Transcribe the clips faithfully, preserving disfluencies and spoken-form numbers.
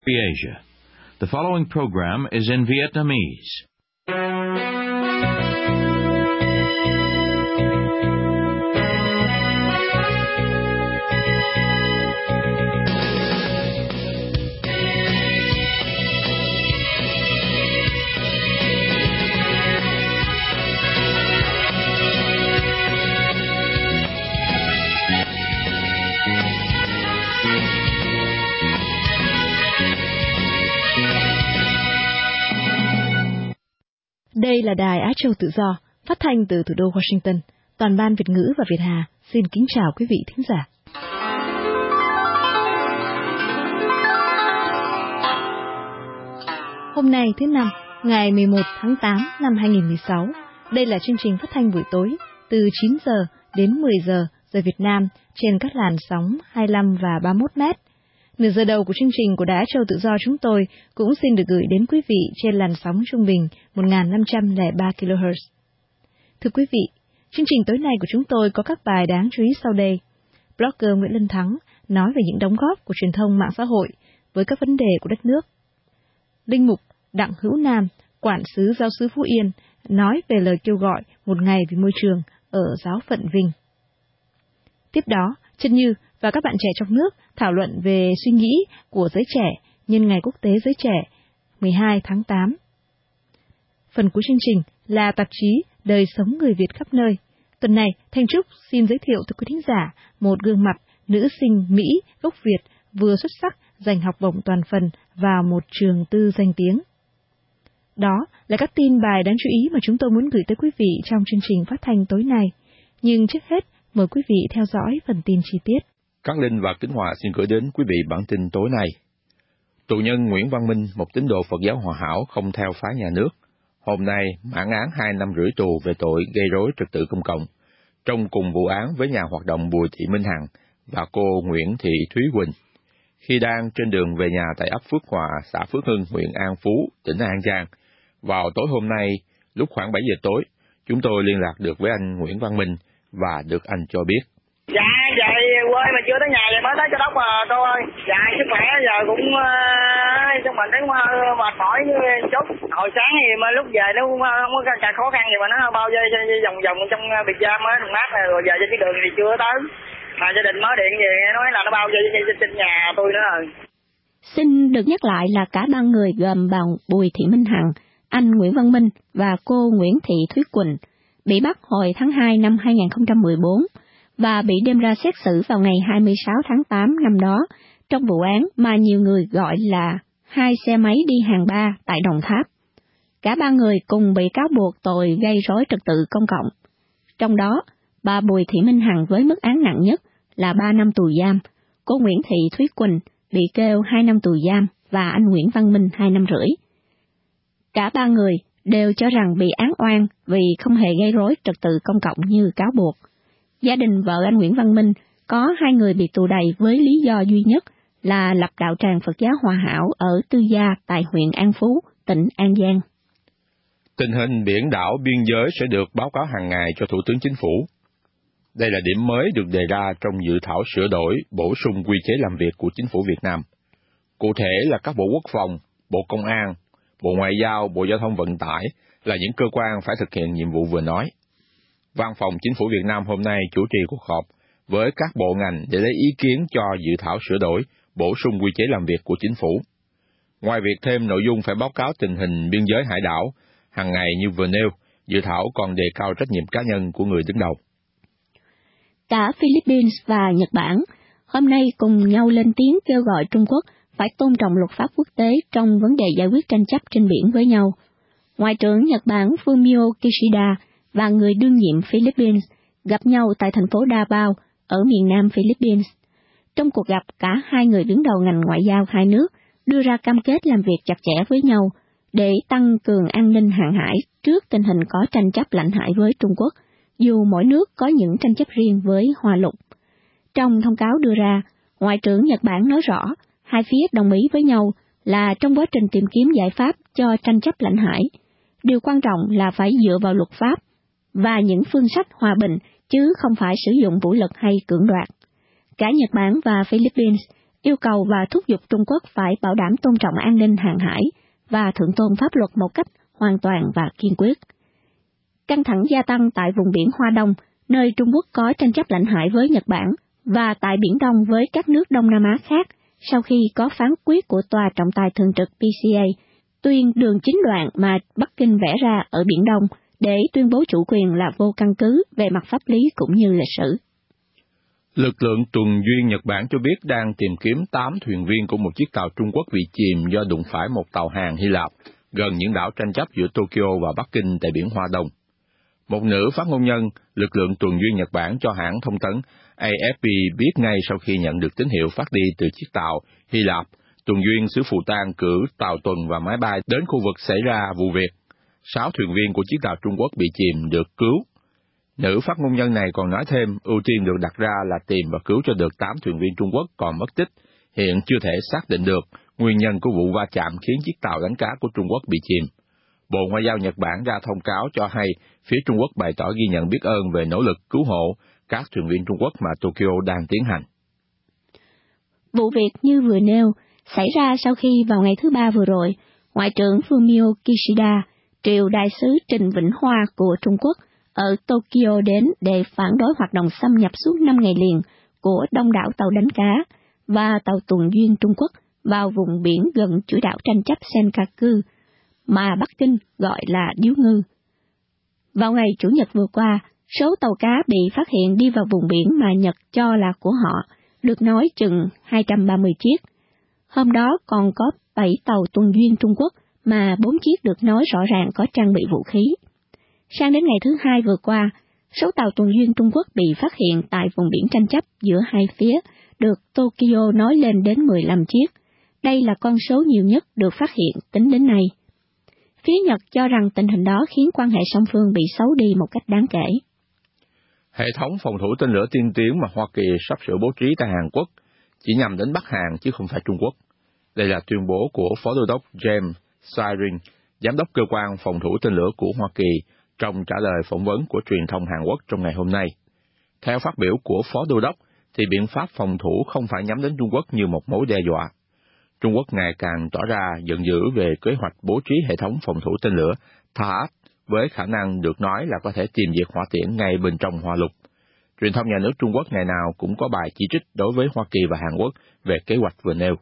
Asia. The following program is in Vietnamese. Đây là Đài Á Châu Tự Do, phát thanh từ thủ đô Washington. Toàn ban Việt ngữ và Việt Hà xin kính chào quý vị thính giả. Hôm nay thứ Năm, ngày mười một tháng tám năm hai nghìn không trăm mười sáu. Đây là chương trình phát thanh buổi tối từ chín giờ đến mười giờ giờ Việt Nam trên các làn sóng hai mươi lăm và ba mươi mốt mét. Nửa giờ đầu của chương trình của Đài Á Châu Tự Do chúng tôi cũng xin được gửi đến quý vị trên làn sóng trung bình một nghìn năm trăm lẻ ba ki lô héc. Thưa quý vị, chương trình tối nay của chúng tôi có các bài đáng chú ý sau đây. Blogger Nguyễn Lân Thắng nói về những đóng góp của truyền thông mạng xã hội với các vấn đề của đất nước. Linh mục Đặng Hữu Nam, quản sứ giáo xứ Phú Yên, nói về lời kêu gọi một ngày vì môi trường ở giáo phận Vinh. Tiếp đó, Trân Như và các bạn trẻ trong nước thảo luận về suy nghĩ của giới trẻ nhân Ngày Quốc tế Giới Trẻ mười hai tháng tám. Phần cuối chương trình là tạp chí Đời sống người Việt khắp nơi. Tuần này, Thanh Trúc xin giới thiệu tới quý thính giả một gương mặt nữ sinh Mỹ gốc Việt vừa xuất sắc giành học bổng toàn phần vào một trường tư danh tiếng. Đó là các tin bài đáng chú ý mà chúng tôi muốn gửi tới quý vị trong chương trình phát thanh tối nay. Nhưng trước hết, mời quý vị theo dõi phần tin chi tiết. Cát Linh và Kính Hòa xin gửi đến quý vị bản tin tối nay. Tù nhân Nguyễn Văn Minh, một tín đồ Phật giáo Hòa Hảo không theo phái nhà nước, hôm nay mãn án hai năm rưỡi tù về tội gây rối trật tự công cộng, trong cùng vụ án với nhà hoạt động Bùi Thị Minh Hằng và cô Nguyễn Thị Thúy Quỳnh, khi đang trên đường về nhà tại ấp Phước Hòa, xã Phước Hưng, huyện An Phú, tỉnh An Giang. Vào tối hôm nay, lúc khoảng bảy giờ tối, chúng tôi liên lạc được với anh Nguyễn Văn Minh và được anh cho biết. Dạ, vậy quê mà chưa tới nhà, vậy mới tới Châu Đốc mà cô ơi. Dạ, sức khỏe giờ cũng trong mình thấy mệt mỏi chút. Hồi sáng thì mà lúc về nó không có càng khó khăn gì mà nó bao dây vòng vòng trong biệt giam á, thùng mát này, rồi giờ trên cái đường thì chưa tới. Mà gia đình mới điện về nói là nó bao dây trên nhà tôi nữa rồi. Xin được nhắc lại là cả ba người gồm bà Bùi Thị Minh Hằng, anh Nguyễn Văn Minh và cô Nguyễn Thị Thúy Quỳnh bị bắt hồi tháng hai năm hai nghìn không trăm mười bốn và bị đem ra xét xử vào ngày hai mươi sáu tháng tám năm đó trong vụ án mà nhiều người gọi là hai xe máy đi hàng ba tại Đồng Tháp. Cả ba người cùng bị cáo buộc tội gây rối trật tự công cộng. Trong đó, bà Bùi Thị Minh Hằng với mức án nặng nhất là ba năm tù giam, cô Nguyễn Thị Thúy Quỳnh bị kêu hai năm tù giam và anh Nguyễn Văn Minh hai năm rưỡi. Cả ba người đều cho rằng bị án oan vì không hề gây rối trật tự công cộng như cáo buộc. Gia đình vợ anh Nguyễn Văn Minh có hai người bị tù đầy với lý do duy nhất là lập đạo tràng Phật giáo Hòa Hảo ở Tư Gia tại huyện An Phú, tỉnh An Giang. Tình hình biển đảo biên giới sẽ được báo cáo hàng ngày cho Thủ tướng Chính phủ. Đây là điểm mới được đề ra trong dự thảo sửa đổi, bổ sung quy chế làm việc của Chính phủ Việt Nam. Cụ thể là các Bộ Quốc phòng, Bộ Công an, Bộ Ngoại giao, Bộ Giao thông Vận tải là những cơ quan phải thực hiện nhiệm vụ vừa nói. Văn phòng Chính phủ Việt Nam hôm nay chủ trì cuộc họp với các bộ ngành để lấy ý kiến cho dự thảo sửa đổi, bổ sung quy chế làm việc của Chính phủ. Ngoài việc thêm nội dung phải báo cáo tình hình biên giới hải đảo hàng ngày như vừa nêu, dự thảo còn đề cao trách nhiệm cá nhân của người đứng đầu. Cả Philippines và Nhật Bản hôm nay cùng nhau lên tiếng kêu gọi Trung Quốc phải tôn trọng luật pháp quốc tế trong vấn đề giải quyết tranh chấp trên biển với nhau. Ngoại trưởng Nhật Bản Fumio Kishida và người đương nhiệm Philippines gặp nhau tại thành phố Davao ở miền nam Philippines. Trong cuộc gặp, cả hai người đứng đầu ngành ngoại giao hai nước đưa ra cam kết làm việc chặt chẽ với nhau để tăng cường an ninh hàng hải trước tình hình có tranh chấp lãnh hải với Trung Quốc, dù mỗi nước có những tranh chấp riêng với Hoa Lục. Trong thông cáo đưa ra, Ngoại trưởng Nhật Bản nói rõ, hai phía đồng ý với nhau là trong quá trình tìm kiếm giải pháp cho tranh chấp lãnh hải, điều quan trọng là phải dựa vào luật pháp và những phương sách hòa bình, chứ không phải sử dụng vũ lực hay cưỡng đoạt. Cả Nhật Bản và Philippines yêu cầu và thúc giục Trung Quốc phải bảo đảm tôn trọng an ninh hàng hải và thượng tôn pháp luật một cách hoàn toàn và kiên quyết. Căng thẳng gia tăng tại vùng biển Hoa Đông, nơi Trung Quốc có tranh chấp lãnh hải với Nhật Bản, và tại Biển Đông với các nước Đông Nam Á khác, sau khi có phán quyết của Tòa trọng tài thường trực P C A tuyên đường chín đoạn mà Bắc Kinh vẽ ra ở Biển Đông để tuyên bố chủ quyền là vô căn cứ về mặt pháp lý cũng như lịch sử. Lực lượng tuần duyên Nhật Bản cho biết đang tìm kiếm tám thuyền viên của một chiếc tàu Trung Quốc bị chìm do đụng phải một tàu hàng Hy Lạp gần những đảo tranh chấp giữa Tokyo và Bắc Kinh tại biển Hoa Đông. Một nữ phát ngôn nhân lực lượng tuần duyên Nhật Bản cho hãng thông tấn A F P biết ngay sau khi nhận được tín hiệu phát đi từ chiếc tàu Hy Lạp, tuần duyên xứ Phù Tang cử tàu tuần và máy bay đến khu vực xảy ra vụ việc. Sáu thuyền viên của chiếc tàu Trung Quốc bị chìm được cứu. Nữ phát ngôn nhân này còn nói thêm ưu tiên được đặt ra là tìm và cứu cho được tám thuyền viên Trung Quốc còn mất tích. Hiện chưa thể xác định được nguyên nhân của vụ va chạm khiến chiếc tàu đánh cá của Trung Quốc bị chìm. Bộ Ngoại giao Nhật Bản ra thông cáo cho hay phía Trung Quốc bày tỏ ghi nhận biết ơn về nỗ lực cứu hộ các thuyền viên Trung Quốc mà Tokyo đang tiến hành. Vụ việc như vừa nêu xảy ra sau khi vào ngày thứ Ba vừa rồi, Ngoại trưởng Fumio Kishida triệu đại sứ Trình Vĩnh Hoa của Trung Quốc ở Tokyo đến để phản đối hoạt động xâm nhập suốt năm ngày liền của đông đảo tàu đánh cá và tàu tuần duyên Trung Quốc vào vùng biển gần chuỗi đảo tranh chấp Senkaku, mà Bắc Kinh gọi là Điếu Ngư. Vào ngày Chủ nhật vừa qua, số tàu cá bị phát hiện đi vào vùng biển mà Nhật cho là của họ được nói chừng hai trăm ba mươi chiếc. Hôm đó còn có bảy tàu tuần duyên Trung Quốc mà bốn chiếc được nói rõ ràng có trang bị vũ khí. Sang đến ngày thứ Hai vừa qua, số tàu tuần duyên Trung Quốc bị phát hiện tại vùng biển tranh chấp giữa hai phía được Tokyo nói lên đến mười lăm chiếc. Đây là con số nhiều nhất được phát hiện tính đến nay. Phía Nhật cho rằng tình hình đó khiến quan hệ song phương bị xấu đi một cách đáng kể. Hệ thống phòng thủ tên lửa tiên tiến mà Hoa Kỳ sắp sửa bố trí tại Hàn Quốc chỉ nhằm đến Bắc Hàn chứ không phải Trung Quốc. Đây là tuyên bố của Phó Đô đốc James Siring, Giám đốc Cơ quan Phòng thủ tên lửa của Hoa Kỳ, trong trả lời phỏng vấn của truyền thông Hàn Quốc trong ngày hôm nay. Theo phát biểu của Phó Đô đốc, thì biện pháp phòng thủ không phải nhắm đến Trung Quốc như một mối đe dọa. Trung Quốc ngày càng tỏ ra giận dữ về kế hoạch bố trí hệ thống phòng thủ tên lửa Tha A D với khả năng được nói là có thể tìm diệt hỏa tiễn ngay bên trong Hoa Lục. Truyền thông nhà nước Trung Quốc ngày nào cũng có bài chỉ trích đối với Hoa Kỳ và Hàn Quốc về kế hoạch vừa nêu.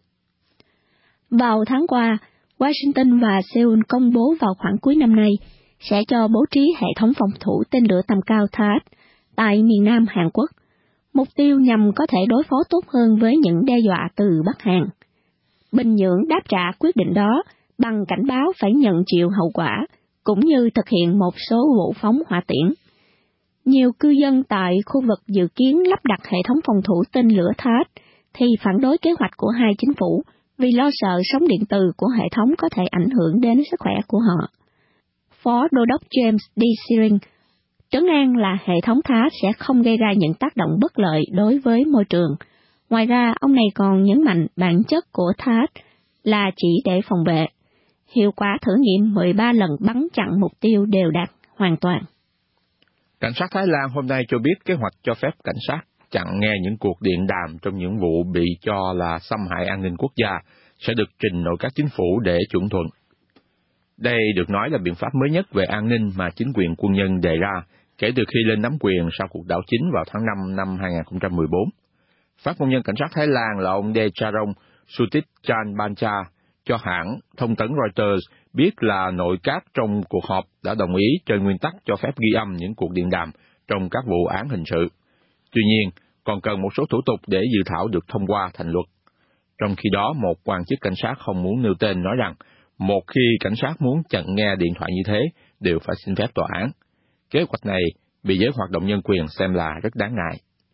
Vào tháng qua, Washington và Seoul công bố vào khoảng cuối năm nay sẽ cho bố trí hệ thống phòng thủ tên lửa tầm cao Tha A D tại miền Nam Hàn Quốc, mục tiêu nhằm có thể đối phó tốt hơn với những đe dọa từ Bắc Hàn. Bình Nhưỡng đáp trả quyết định đó bằng cảnh báo phải nhận chịu hậu quả, cũng như thực hiện một số vụ phóng hỏa tiễn. Nhiều cư dân tại khu vực dự kiến lắp đặt hệ thống phòng thủ tên lửa Tha A D thì phản đối kế hoạch của hai chính phủ vì lo sợ sóng điện từ của hệ thống có thể ảnh hưởng đến sức khỏe của họ. Phó Đô đốc James D. Siring trấn an là hệ thống Tha A D sẽ không gây ra những tác động bất lợi đối với môi trường. Ngoài ra, ông này còn nhấn mạnh bản chất của Tha A D là chỉ để phòng vệ. Hiệu quả thử nghiệm mười ba lần bắn chặn mục tiêu đều đạt hoàn toàn. Cảnh sát Thái Lan hôm nay cho biết kế hoạch cho phép cảnh sát chặn nghe những cuộc điện đàm trong những vụ bị cho là xâm hại an ninh quốc gia sẽ được trình nội các chính phủ để chuẩn thuận. Đây được nói là biện pháp mới nhất về an ninh mà chính quyền quân nhân đề ra kể từ khi lên nắm quyền sau cuộc đảo chính vào tháng năm năm hai không một bốn. Phát ngôn nhân cảnh sát Thái Lan là ông Decharong Suthichanbancha cho hãng thông tấn Reuters biết là nội các trong cuộc họp đã đồng ý trên nguyên tắc cho phép ghi âm những cuộc điện đàm trong các vụ án hình sự. Tuy nhiên, còn cần một số thủ tục để dự thảo được thông qua thành luật. Trong khi đó, một quan chức cảnh sát không muốn nêu tên nói rằng, một khi cảnh sát muốn chặn nghe điện thoại như thế, đều phải xin phép tòa án. Kế hoạch này bị giới hoạt động nhân quyền xem là rất đáng ngại.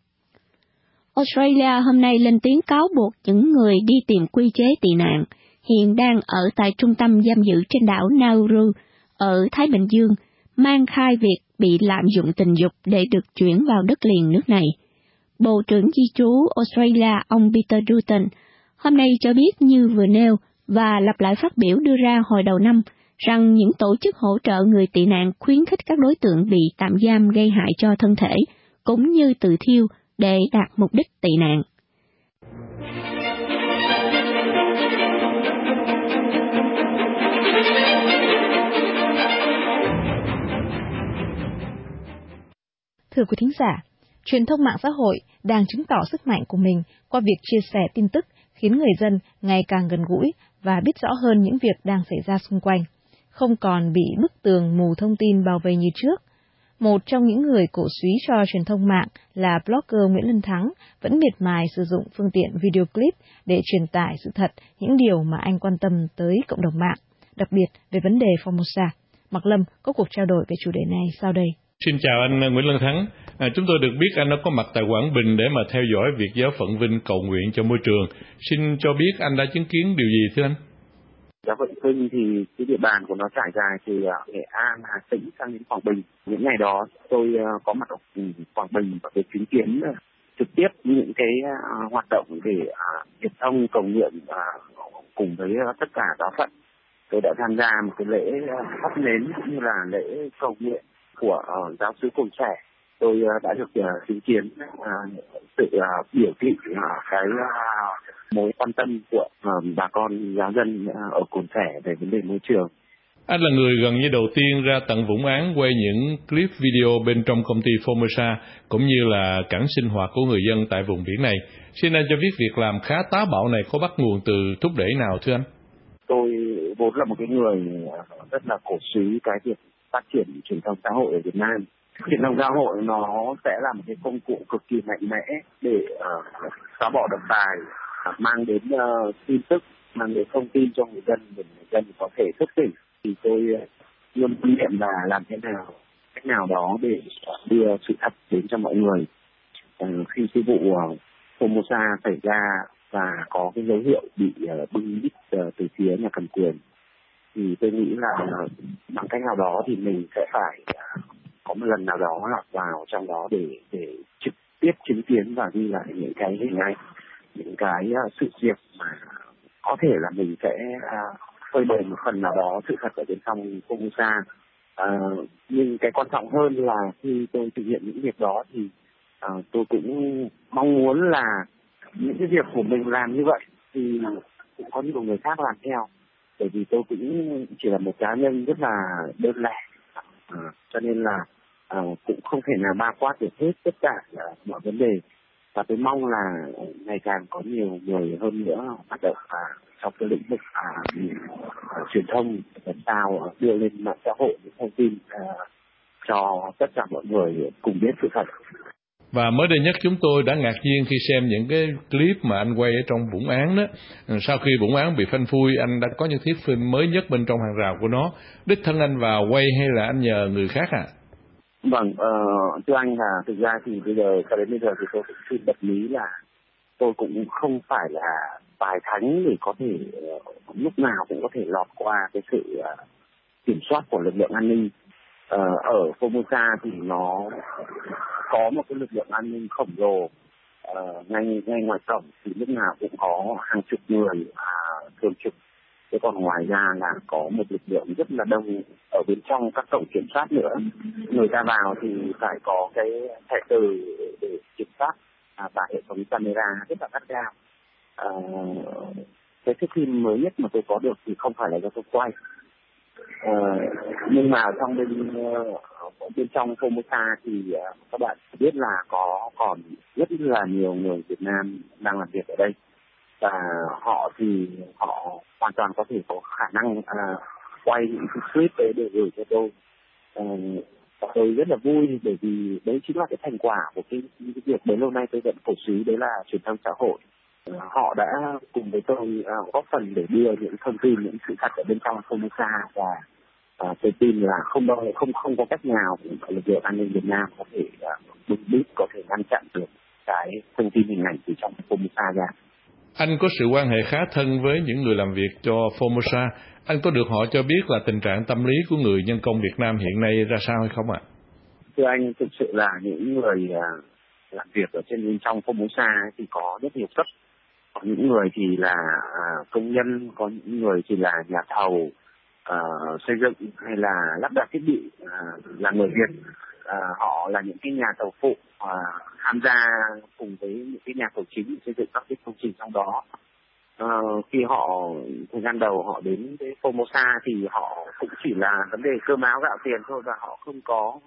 Australia hôm nay lên tiếng cáo buộc những người đi tìm quy chế tị nạn hiện đang ở tại trung tâm giam giữ trên đảo Nauru ở Thái Bình Dương, mang khai việc bị lạm dụng tình dục để được chuyển vào đất liền nước này. Bộ trưởng Di trú Australia ông Peter Dutton hôm nay cho biết như vừa nêu và lặp lại phát biểu đưa ra hồi đầu năm rằng những tổ chức hỗ trợ người tị nạn khuyến khích các đối tượng bị tạm giam gây hại cho thân thể, cũng như tự thiêu để đạt mục đích tị nạn. Thưa quý thính giả, truyền thông mạng xã hội đang chứng tỏ sức mạnh của mình qua việc chia sẻ tin tức khiến người dân ngày càng gần gũi và biết rõ hơn những việc đang xảy ra xung quanh, không còn bị bức tường mù thông tin bao vây như trước. Một trong những người cổ súy cho truyền thông mạng là blogger Nguyễn Lân Thắng vẫn miệt mài sử dụng phương tiện video clip để truyền tải sự thật những điều mà anh quan tâm tới cộng đồng mạng, đặc biệt về vấn đề Formosa. Mạc Lâm có cuộc trao đổi về chủ đề này sau đây. Xin chào anh Nguyễn Lân Thắng. À, chúng tôi được biết anh đã có mặt tại Quảng Bình để mà theo dõi việc giáo phận Vinh cầu nguyện cho môi trường. Xin cho biết anh đã chứng kiến điều gì thưa anh? Giáo phận Vinh thì cái địa bàn của nó trải dài từ Nghệ An, Hà Tĩnh sang đến Quảng Bình. Những ngày đó tôi có mặt ở Quảng Bình và được chứng kiến trực tiếp những cái hoạt động để hiệp thông cầu nguyện cùng với tất cả giáo phận. Tôi đã tham gia một cái lễ thắp nến cũng như là lễ cầu nguyện của uh, giáo xứ Cồn Sẻ. Tôi uh, đã được uh, chứng kiến uh, sự uh, biểu thị uh, cái uh, mối quan tâm của uh, bà con giáo dân uh, ở Cồn Sẻ về vấn đề môi trường. Anh là người gần như đầu tiên ra tận Vũng Áng quay những clip video bên trong công ty Formosa cũng như là cảng sinh hoạt của người dân tại vùng biển này. Xin anh cho biết việc làm khá táo bạo này có bắt nguồn từ thúc đẩy nào thưa anh? Tôi vốn là một cái người rất là cổ súy cái việc phát triển truyền thông xã hội ở Việt Nam. Truyền thông xã hội nó sẽ là một cái công cụ cực kỳ mạnh mẽ để uh, xóa bỏ độc tài, uh, mang đến uh, tin tức, mang đến thông tin cho người dân, để người dân có thể thức tỉnh. Thì tôi uh, luôn kinh nghiệm là làm thế nào, cách nào đó để uh, đưa sự thật đến cho mọi người. Uh, khi cái vụ uh, Formosa xảy ra và có cái dấu hiệu bị uh, bưng bít uh, từ phía nhà cầm quyền, thì tôi nghĩ là uh, bằng cách nào đó thì mình sẽ phải uh, có một lần nào đó lọt vào trong đó để để trực tiếp chứng kiến và ghi lại những cái hình ảnh, những cái uh, sự việc mà có thể là mình sẽ uh, phơi bày một phần nào đó sự thật ở bên trong Formosa. Uh, nhưng cái quan trọng hơn là khi tôi thực hiện những việc đó thì uh, tôi cũng mong muốn là những cái việc của mình làm như vậy thì cũng có nhiều người khác làm theo, bởi vì tôi cũng chỉ là một cá nhân rất là đơn lẻ, à, cho nên là à, cũng không thể nào bao quát được hết tất cả uh, mọi vấn đề, và tôi mong là ngày càng có nhiều người hơn nữa hoạt động à, trong cái lĩnh vực à, à, truyền thông, làm sao đưa lên mạng xã hội những thông tin à, cho tất cả mọi người cùng biết sự thật. Và mới đây nhất chúng tôi đã ngạc nhiên khi xem những cái clip mà anh quay ở trong Vũng Áng đó. Sau khi Vũng Áng bị phanh phui, anh đã có những thuyết phim mới nhất bên trong hàng rào của nó. Đích thân anh vào quay hay là anh nhờ người khác à? Vâng, uh, thưa anh là thực ra thì bây giờ, cho đến bây giờ thì tôi cũng xin bật mí là tôi cũng không phải là tài thánh để có thể uh, lúc nào cũng có thể lọt qua cái sự uh, kiểm soát của lực lượng an ninh. Uh, ở Formosa thì nó có một cái lực lượng an ninh khổng lồ, uh, ngay ngay ngoài cổng thì lúc nào cũng có hàng chục người uh, thường trực. Thế còn ngoài ra là có một lực lượng rất là đông ở bên trong các cổng kiểm soát nữa. Người ta vào thì phải có cái thẻ từ để kiểm soát uh, và hệ thống camera rất là gắt gao. Uh, cái thước phim mới nhất mà tôi có được thì không phải là do tôi quay. Uh, nhưng mà trong bên uh, bên trong Formosa thì uh, các bạn biết là có còn rất là nhiều người Việt Nam đang làm việc ở đây, và họ thì họ hoàn toàn có thể có khả năng uh, quay những cái clip đấy để gửi cho tôi. Uh, và tôi rất là vui bởi vì đấy chính là cái thành quả của cái, cái việc bấy lâu nay tôi vẫn cổ súy, đấy là truyền thông xã hội. Uh, họ đã cùng với tôi uh, góp phần để đưa những thông tin, những sự thật ở bên trong Formosa, và À, tôi tin là không đâu, không không có cách nào lực lượng an ninh Việt Nam có thể bưng bít, có thể ngăn chặn được cái thông tin hình ảnh từ trong Formosa ra. Anh có sự quan hệ khá thân với những người làm việc cho Formosa. Anh có được họ cho biết là tình trạng tâm lý của người nhân công Việt Nam hiện nay ra sao hay không ạ? Thưa anh, thực sự là những người uh, làm việc ở trên bên trong Formosa thì có rất nhiều cấp. Có những người thì là uh, công nhân, có những người thì là nhà thầu, Uh, xây dựng hay là lắp đặt thiết bị, uh, là người Việt. Uh, họ là những cái nhà thầu phụ uh, tham gia cùng với những cái nhà thầu chính xây dựng các cái công trình trong đó. Uh, khi họ thời gian đầu họ đến cái Formosa thì họ cũng chỉ là vấn đề cơm áo gạo tiền thôi, và họ không có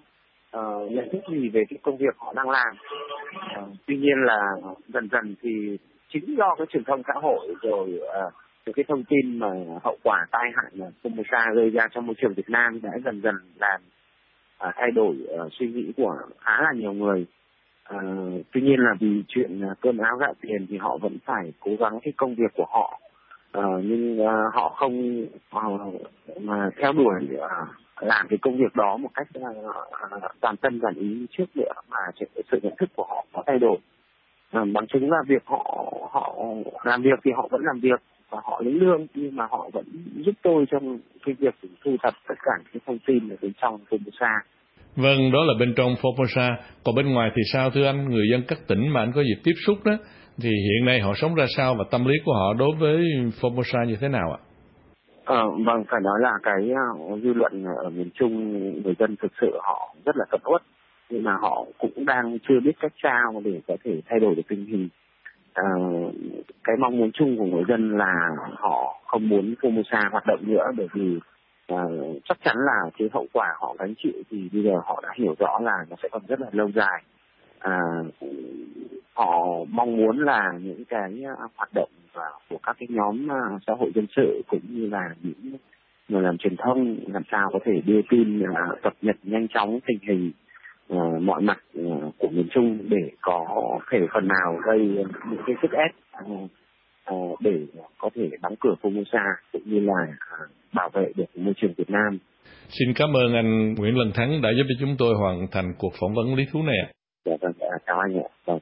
uh, nhận thức gì về cái công việc họ đang làm. Uh, tuy nhiên là dần dần thì chính do cái truyền thông xã hội rồi uh, cái thông tin mà hậu quả tai hại mà Formosa gây ra trong môi trường Việt Nam đã dần dần làm uh, thay đổi uh, suy nghĩ của khá là nhiều người. Uh, tuy nhiên là vì chuyện uh, cơm áo gạo tiền thì họ vẫn phải cố gắng cái công việc của họ, uh, nhưng uh, họ không uh, mà theo đuổi uh, làm cái công việc đó một cách uh, uh, toàn tâm toàn ý như trước nữa, mà sự nhận thức của họ có thay đổi. Uh, bằng chứng là việc họ họ làm việc thì họ vẫn làm việc và họ lấy lương, nhưng mà họ vẫn giúp tôi trong cái việc thu thập tất cả cái thông tin ở bên trong Formosa. Vâng, đó là bên trong Formosa. Còn bên ngoài thì sao thưa anh? Người dân các tỉnh mà anh có dịp tiếp xúc đó, thì hiện nay họ sống ra sao và tâm lý của họ đối với Formosa như thế nào ạ? Ờ, vâng, phải nói là cái uh, dư luận ở miền Trung, người dân thực sự họ rất là cẩn uất, nhưng mà họ cũng đang chưa biết cách sao để có thể thay đổi được tình hình. Uh, cái mong muốn chung của người dân là họ không muốn Formosa hoạt động nữa, bởi vì uh, chắc chắn là cái hậu quả họ gánh chịu thì bây giờ họ đã hiểu rõ là nó sẽ còn rất là lâu dài. Uh, họ mong muốn là những cái hoạt động của các cái nhóm uh, xã hội dân sự cũng như là những người làm truyền thông làm sao có thể đưa tin uh, cập nhật nhanh chóng tình hình uh, mọi mặt uh, của miền Trung để có thể phần nào gây những cái sức ép uh, uh, để có thể đóng cửa Formosa cũng như là uh, bảo vệ được môi trường Việt Nam. Xin cảm ơn anh Nguyễn Lân Thắng đã giúp cho chúng tôi hoàn thành cuộc phỏng vấn lý thú này ạ. Dạ vâng, chào anh ạ. Vâng.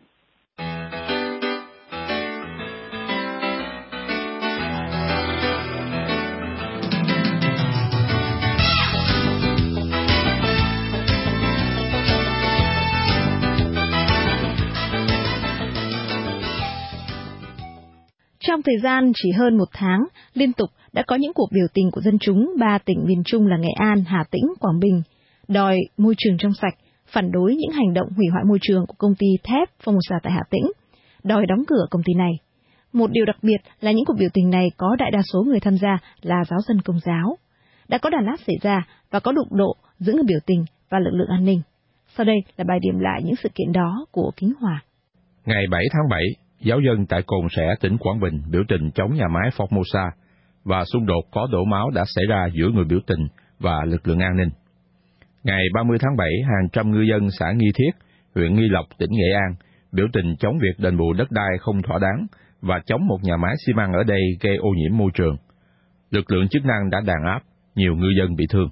Trong thời gian chỉ hơn một tháng, liên tục đã có những cuộc biểu tình của dân chúng ba tỉnh miền Trung là Nghệ An, Hà Tĩnh, Quảng Bình, đòi môi trường trong sạch, phản đối những hành động hủy hoại môi trường của công ty thép Formosa tại Hà Tĩnh, đòi đóng cửa công ty này. Một điều đặc biệt là những cuộc biểu tình này có đại đa số người tham gia là giáo dân Công giáo. Đã có đàn áp xảy ra và có đụng độ giữa người biểu tình và lực lượng an ninh. Sau đây là bài điểm lại những sự kiện đó của Kính Hòa. Ngày bảy tháng bảy, giáo dân tại Cồn Sẻ, tỉnh Quảng Bình biểu tình chống nhà máy Formosa và xung đột có đổ máu đã xảy ra giữa người biểu tình và lực lượng an ninh. Ngày ba mươi tháng bảy, hàng trăm ngư dân xã Nghi Thiết, huyện Nghi Lộc, tỉnh Nghệ An biểu tình chống việc đền bù đất đai không thỏa đáng và chống một nhà máy xi măng ở đây gây ô nhiễm môi trường. Lực lượng chức năng đã đàn áp, nhiều ngư dân bị thương.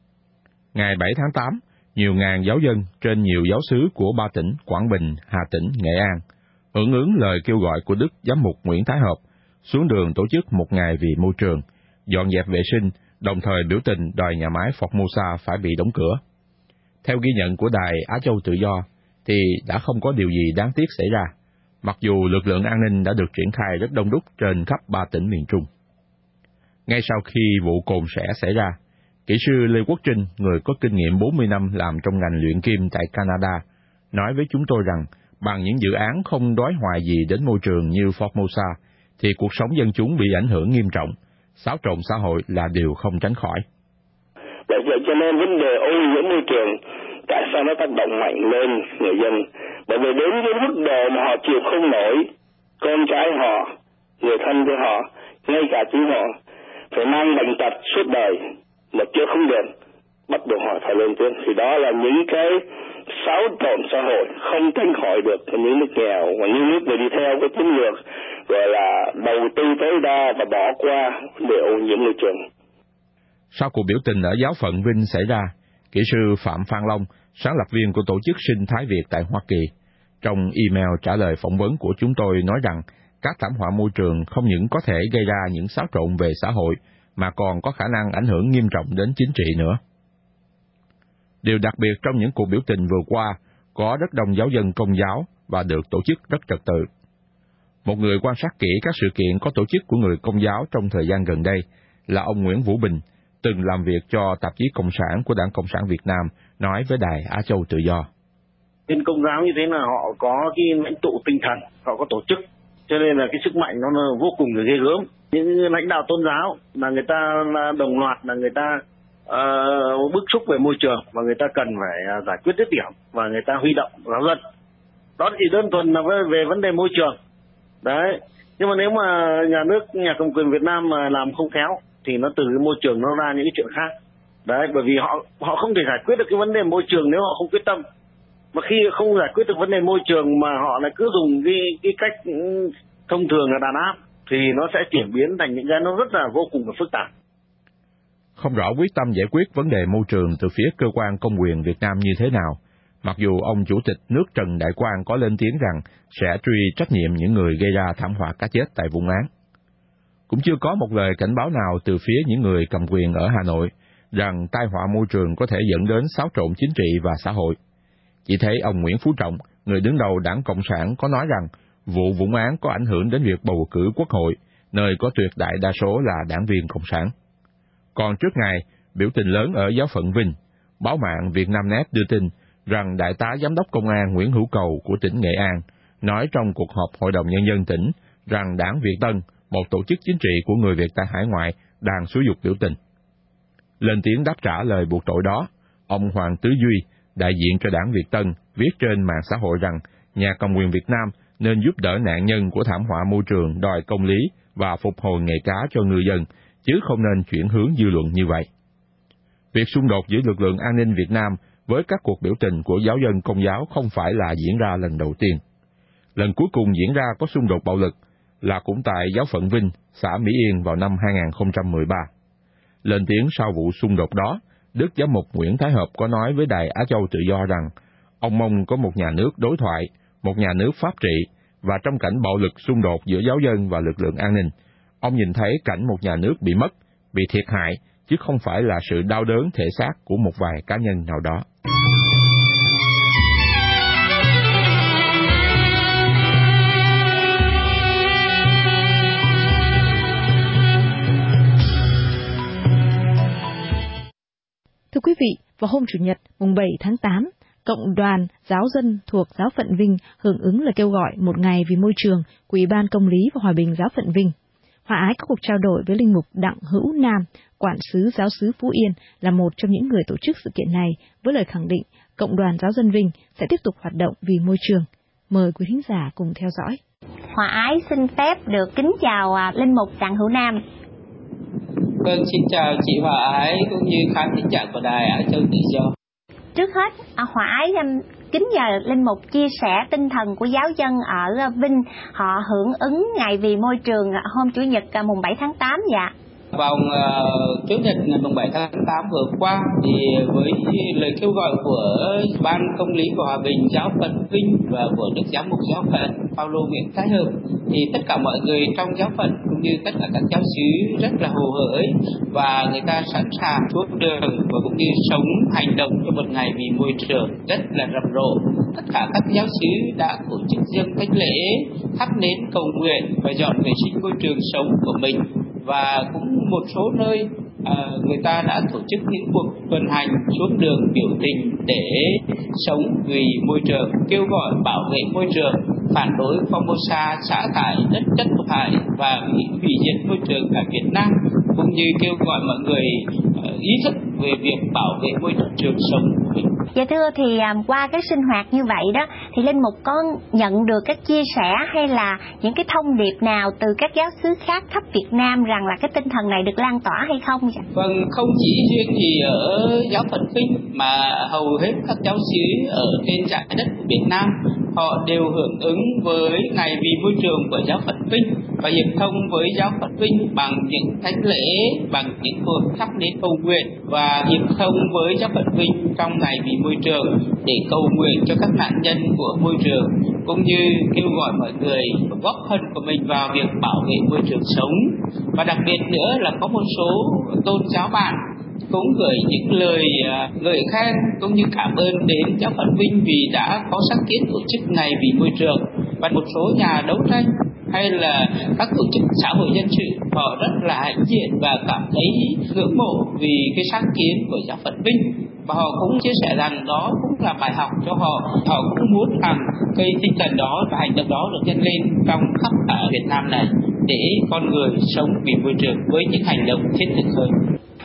Ngày bảy tháng tám, nhiều ngàn giáo dân trên nhiều giáo xứ của ba tỉnh Quảng Bình, Hà Tĩnh, Nghệ An hưởng ứng lời kêu gọi của Đức Giám mục Nguyễn Thái Hợp xuống đường tổ chức một ngày vì môi trường, dọn dẹp vệ sinh, đồng thời biểu tình đòi nhà máy Formosa phải bị đóng cửa. Theo ghi nhận của đài Á Châu Tự Do, thì đã không có điều gì đáng tiếc xảy ra, mặc dù lực lượng an ninh đã được triển khai rất đông đúc trên khắp ba tỉnh miền Trung. Ngay sau khi vụ Cồn Sẻ xảy ra, kỹ sư Lê Quốc Trinh, người có kinh nghiệm bốn mươi năm làm trong ngành luyện kim tại Canada, nói với chúng tôi rằng bằng những dự án không đói hoài gì đến môi trường như Formosa, thì cuộc sống dân chúng bị ảnh hưởng nghiêm trọng, xáo trộn xã hội là điều không tránh khỏi. Bởi vậy cho nên vấn đề ô nhiễm môi trường, tại sao nó tác động mạnh lên người dân? Bởi vì đến cái mức độ mà họ chịu không nổi, con cái họ, người thân của họ, ngay cả chính họ, phải mang bệnh tật suốt đời, mà chữa không được, bắt buộc họ phải lên tiếng. Thì đó là những cái xáo trộn xã hội không tránh khỏi được những nước nghèo và những nước người đi theo cái chiến lược gọi là đầu tư tối đa và bỏ qua để ô nhiễm môi trường. Sau cuộc biểu tình ở giáo phận Vinh xảy ra, kỹ sư Phạm Phan Long, sáng lập viên của tổ chức Sinh Thái Việt tại Hoa Kỳ, trong email trả lời phỏng vấn của chúng tôi nói rằng các thảm họa môi trường không những có thể gây ra những xáo trộn về xã hội, mà còn có khả năng ảnh hưởng nghiêm trọng đến chính trị nữa. Điều đặc biệt trong những cuộc biểu tình vừa qua, có rất đông giáo dân Công giáo và được tổ chức rất trật tự. Một người quan sát kỹ các sự kiện có tổ chức của người Công giáo trong thời gian gần đây là ông Nguyễn Vũ Bình, từng làm việc cho tạp chí Cộng sản của Đảng Cộng sản Việt Nam, nói với đài Á Châu Tự Do. Trên Công giáo như thế là họ có cái lãnh tụ tinh thần, họ có tổ chức, cho nên là cái sức mạnh nó vô cùng là ghê gớm. Những lãnh đạo tôn giáo là người ta là đồng loạt, là người ta uh, bức xúc về môi trường và người ta cần phải uh, giải quyết dứt điểm và người ta huy động giáo dân. Đó chỉ đơn thuần là về, về vấn đề môi trường. Đấy. Nhưng mà nếu mà nhà nước, nhà cầm quyền Việt Nam mà làm không khéo thì nó từ cái môi trường nó ra những cái chuyện khác. Đấy, bởi vì họ họ không thể giải quyết được cái vấn đề môi trường nếu họ không quyết tâm. Mà khi không giải quyết được vấn đề môi trường mà họ lại cứ dùng cái cái cách thông thường là đàn áp thì nó sẽ chuyển biến thành những cái nó rất là vô cùng là phức tạp. Không rõ quyết tâm giải quyết vấn đề môi trường từ phía cơ quan công quyền Việt Nam như thế nào, mặc dù ông Chủ tịch nước Trần Đại Quang có lên tiếng rằng sẽ truy trách nhiệm những người gây ra thảm họa cá chết tại Vũng Áng. Cũng chưa có một lời cảnh báo nào từ phía những người cầm quyền ở Hà Nội rằng tai họa môi trường có thể dẫn đến xáo trộn chính trị và xã hội. Chỉ thấy ông Nguyễn Phú Trọng, người đứng đầu Đảng Cộng sản, có nói rằng vụ Vũng Áng có ảnh hưởng đến việc bầu cử Quốc hội, nơi có tuyệt đại đa số là đảng viên Cộng sản. Còn trước ngày biểu tình lớn ở giáo phận Vinh, báo mạng Vietnamnet đưa tin rằng Đại tá Giám đốc Công an Nguyễn Hữu Cầu của tỉnh Nghệ An nói trong cuộc họp Hội đồng Nhân dân tỉnh rằng Đảng Việt Tân, một tổ chức chính trị của người Việt tại hải ngoại, đang xúi giục biểu tình. Lên tiếng đáp trả lời buộc tội đó, ông Hoàng Tứ Duy, đại diện cho Đảng Việt Tân, viết trên mạng xã hội rằng nhà cầm quyền Việt Nam nên giúp đỡ nạn nhân của thảm họa môi trường đòi công lý và phục hồi nghề cá cho ngư dân, chứ không nên chuyển hướng dư luận như vậy. Việc xung đột giữa lực lượng an ninh Việt Nam với các cuộc biểu tình của giáo dân Công giáo không phải là diễn ra lần đầu tiên. Lần cuối cùng diễn ra có xung đột bạo lực là cũng tại giáo phận Vinh, xã Mỹ Yên vào năm hai nghìn không trăm mười ba. Lên tiếng sau vụ xung đột đó, Đức Giám mục Nguyễn Thái Hợp có nói với Đài Á Châu Tự Do rằng ông mong có một nhà nước đối thoại, một nhà nước pháp trị, và trong cảnh bạo lực xung đột giữa giáo dân và lực lượng an ninh, ông nhìn thấy cảnh một nhà nước bị mất, bị thiệt hại, chứ không phải là sự đau đớn thể xác của một vài cá nhân nào đó. Thưa quý vị, vào hôm Chủ nhật, mùng bảy tháng tám, Cộng đoàn Giáo dân thuộc Giáo phận Vinh hưởng ứng lời kêu gọi một ngày vì môi trường của Ủy ban Công lý và Hòa bình Giáo phận Vinh. Hòa Ái có cuộc trao đổi với linh mục Đặng Hữu Nam, quản sứ giáo xứ Phú Yên, là một trong những người tổ chức sự kiện này, với lời khẳng định Cộng đoàn Giáo dân Vinh sẽ tiếp tục hoạt động vì môi trường. Mời quý thính giả cùng theo dõi. Hòa Ái xin phép được kính chào linh mục Đặng Hữu Nam. Vâng, xin chào chị Hòa Ái cũng như khán thính giả của Đài Á Châu Tự Do. Trước hết, Hòa Ái kính nhờ linh mục chia sẻ tinh thần của giáo dân ở Vinh họ hưởng ứng ngày vì môi trường hôm Chủ nhật mùng bảy tháng tám dạ. Vào uh, Chủ nhật ngày mùng bảy tháng tám vừa qua thì với lời kêu gọi của Ban Công lý và Hòa bình Giáo phận Vinh và của Đức Giám mục Giáo phận Paulo Nguyễn Thái Hợp, thì tất cả mọi người trong giáo phận cũng như tất cả các giáo xứ rất là hồ hởi và người ta sẵn sàng xuống đường và cũng như sống hành động cho một ngày vì môi trường rất là rầm rộ. Tất cả các giáo xứ đã tổ chức dâng thánh lễ, thắp nến cầu nguyện và dọn vệ sinh môi trường sống của mình. Và cũng một số nơi à, người ta đã tổ chức những cuộc tuần hành xuống đường biểu tình để sống vì môi trường, kêu gọi bảo vệ môi trường, phản đối Formosa xả thải đất chất độc hại và hủy diệt môi trường tại Việt Nam, cũng như kêu gọi mọi người uh, ý thức về việc bảo vệ môi trường sống của mình. Dạ thưa, thì um, qua cái sinh hoạt như vậy đó, thì linh mục có nhận được các chia sẻ hay là những cái thông điệp nào từ các giáo xứ khác khắp Việt Nam rằng là cái tinh thần này được lan tỏa hay không? Vâng, không chỉ riêng gì ở giáo phận Vinh mà hầu hết các giáo xứ ở trên dải đất của Việt Nam họ đều hưởng ứng với ngày vì môi trường của giáo phận Vinh và hiệp thông với giáo phận Vinh bằng những thánh lễ, bằng những cuộc thắp nến cầu nguyện và hiệp thông với giáo phận Vinh trong ngày vì môi trường để cầu nguyện cho các nạn nhân của môi trường, cũng như kêu gọi mọi người góp phần của mình vào việc bảo vệ môi trường sống. Và đặc biệt nữa là có một số tôn giáo bạn cũng gửi những lời ngợi khen cũng như cảm ơn đến giáo phận Vinh vì đã có sáng kiến tổ chức ngày vì môi trường. Và một số nhà đấu tranh hay là các tổ chức xã hội dân sự họ rất là hãnh diện và cảm thấy ngưỡng mộ vì cái sáng kiến của giáo phận Vinh, và họ cũng chia sẻ rằng đó cũng là bài học cho họ. Họ cũng muốn rằng cái tinh thần đó và hành động đó được nhân lên trong khắp cả Việt Nam này để con người sống vì môi trường với những hành động thiết thực hơn.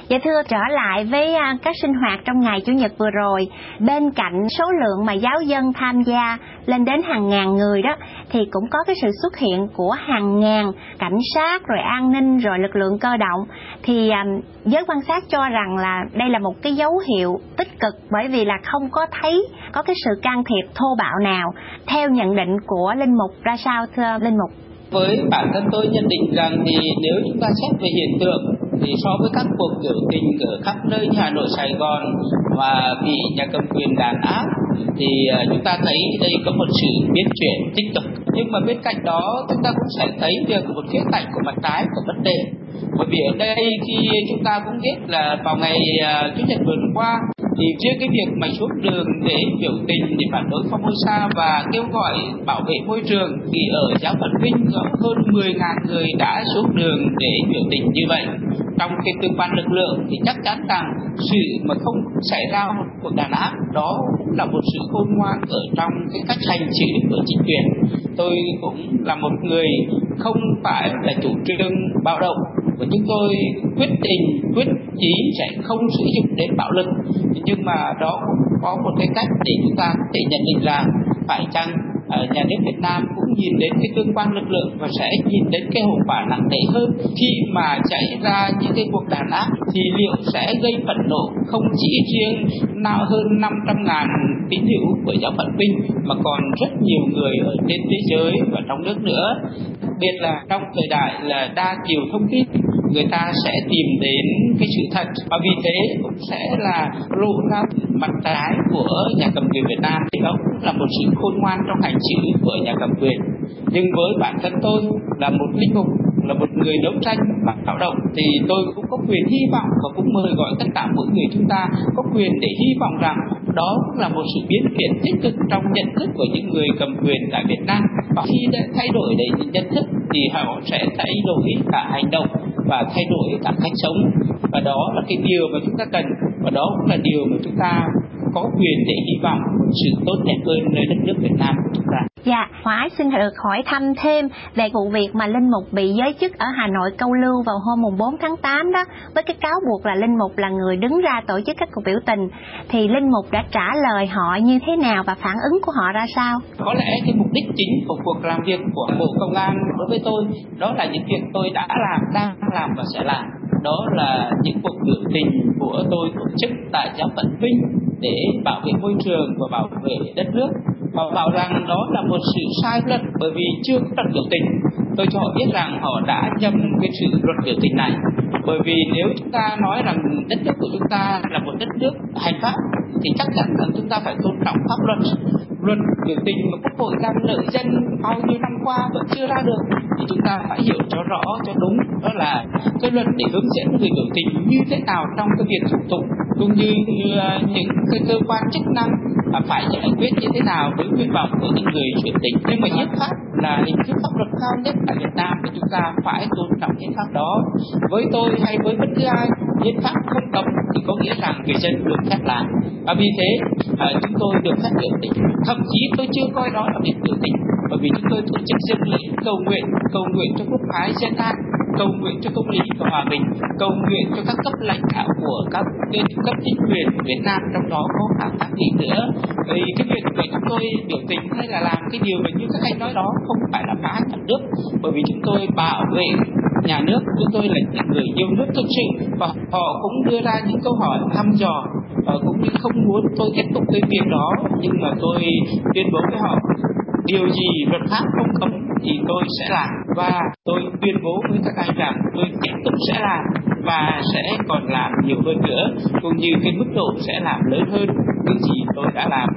Dạ thưa, trở lại với các sinh hoạt trong ngày Chủ nhật vừa rồi, bên cạnh số lượng mà giáo dân tham gia lên đến hàng ngàn người đó, thì cũng có cái sự xuất hiện của hàng ngàn cảnh sát, rồi an ninh, rồi lực lượng cơ động. Thì um, giới quan sát cho rằng là đây là một cái dấu hiệu tích cực, bởi vì là không có thấy có cái sự can thiệp thô bạo nào. Theo nhận định của Linh Mục ra sao thưa Linh Mục? Với bản thân tôi nhận định rằng thì nếu chúng ta xét về hiện tượng thì so với các cuộc biểu tình ở khắp nơi như Hà Nội, Sài Gòn và bị nhà cầm quyền đàn áp thì chúng ta thấy đây có một sự biến chuyển tích cực. Nhưng mà bên cạnh đó chúng ta cũng sẽ thấy được một khía cạnh của mặt trái của vấn đề. Bởi vì ở đây khi chúng ta cũng biết là vào ngày Chủ nhật vừa qua thì trước cái việc mà xuống đường để biểu tình để phản đối Formosa và kêu gọi bảo vệ môi trường, thì ở giáo phận Vinh có hơn mười nghìn người đã xuống đường để biểu tình như vậy. Trong cái cơ quan lực lượng thì chắc chắn rằng sự mà không xảy ra một cuộc đàn áp đó cũng là một sự khôn ngoan ở trong cái cách hành xử của chính quyền. Tôi cũng là một người không phải là chủ trương bạo động, và chúng tôi quyết định, quyết chí sẽ không sử dụng đến bạo lực. Nhưng mà đó cũng có một cái cách để chúng ta có thể nhận định là phải chăng nhà nước Việt Nam cũng nhìn đến cái tương quan lực lượng và sẽ nhìn đến cái hậu quả nặng nề hơn khi mà xảy ra những cái cuộc đàn áp, thì liệu sẽ gây phẫn nộ không chỉ riêng nào hơn năm trăm ngàn tín hữu của giáo phận Vinh mà còn rất nhiều người ở trên thế giới và trong nước nữa. Đặc biệt là trong thời đại là đa chiều thông tin, người ta sẽ tìm đến cái sự thật, và vì thế cũng sẽ là lộ ra mặt trái của nhà cầm quyền Việt Nam. Thì đó cũng là một sự khôn ngoan trong hành xử của nhà cầm quyền. Nhưng với bản thân tôi là một linh mục, là một người đấu tranh và bạo động, thì tôi cũng có quyền hy vọng và cũng mời gọi tất cả mỗi người chúng ta có quyền để hy vọng rằng đó cũng là một sự biến chuyển tích cực trong nhận thức của những người cầm quyền tại Việt Nam. Và khi đã thay đổi để nhận thức thì họ sẽ thay đổi cả hành động và thay đổi cả cách sống, và đó là cái điều mà chúng ta cần, và đó cũng là điều mà chúng ta có quyền để hy vọng một sự tốt đẹp hơn nơi đất nước Việt Nam của chúng ta. Dạ, Hoài xin được hỏi thăm thêm về vụ việc mà Linh Mục bị giới chức ở Hà Nội câu lưu vào hôm bốn tháng tám đó, với cái cáo buộc là Linh Mục là người đứng ra tổ chức các cuộc biểu tình. Thì Linh Mục đã trả lời họ như thế nào và phản ứng của họ ra sao? Có lẽ cái mục đích chính của cuộc làm việc của Bộ Công an đối với tôi đó là những việc tôi đã làm, đang làm và sẽ làm. Đó là những cuộc biểu tình của tôi tổ chức tại giáo phận Vinh để bảo vệ môi trường và bảo vệ đất nước. Họ bảo rằng đó là một sự sai luật bởi vì chưa có luật biểu tình. Tôi cho họ biết rằng họ đã nhầm cái sự luật biểu tình này. Bởi vì nếu chúng ta nói rằng đất nước của chúng ta là một đất nước hành pháp thì chắc chắn rằng chúng ta phải tôn trọng pháp luật. Luật biểu tình mà Quốc hội đang lợi dân bao nhiêu năm qua vẫn chưa ra được thì chúng ta phải hiểu cho rõ, cho đúng, đó là cái luật để hướng dẫn người biểu tình như thế nào trong cái việc thủ tục, cũng như những cái cơ quan chức năng phải giải quyết như thế nào với nguyện vọng của những người biểu tình. Nhưng mà hiến pháp là hình thức pháp luật cao nhất tại Việt Nam thì chúng ta phải tôn trọng hiến pháp đó. Với tôi hay với bất cứ ai, hiến pháp không cấm thì có nghĩa rằng người dân được phép làm, và vì thế à, chúng tôi được phép biểu tình. Thậm chí tôi chưa coi đó là việc biểu tình, bởi vì chúng tôi tổ chức dân lễ cầu nguyện, cầu nguyện cho quốc thái dân an, cầu nguyện cho công lý và hòa bình, cầu nguyện cho các cấp lãnh đạo của các cấp chính quyền của Việt Nam, trong đó có cả các vị nữa. Vì cái việc mà chúng tôi biểu tình hay là làm cái điều mà như các anh nói đó không phải là phá nhà nước, bởi vì chúng tôi bảo vệ nhà nước, chúng tôi là những người yêu nước thực sự, và họ cũng đưa ra những câu hỏi thăm dò, và cũng như không muốn tôi tiếp tục cái việc đó, nhưng mà tôi tuyên bố với họ điều gì luật pháp không cấm thì tôi sẽ làm, và tôi tuyên bố với các anh rằng tôi tiếp tục sẽ làm và sẽ còn làm nhiều hơn nữa, cũng như cái mức độ sẽ làm lớn hơn những gì tôi đã làm.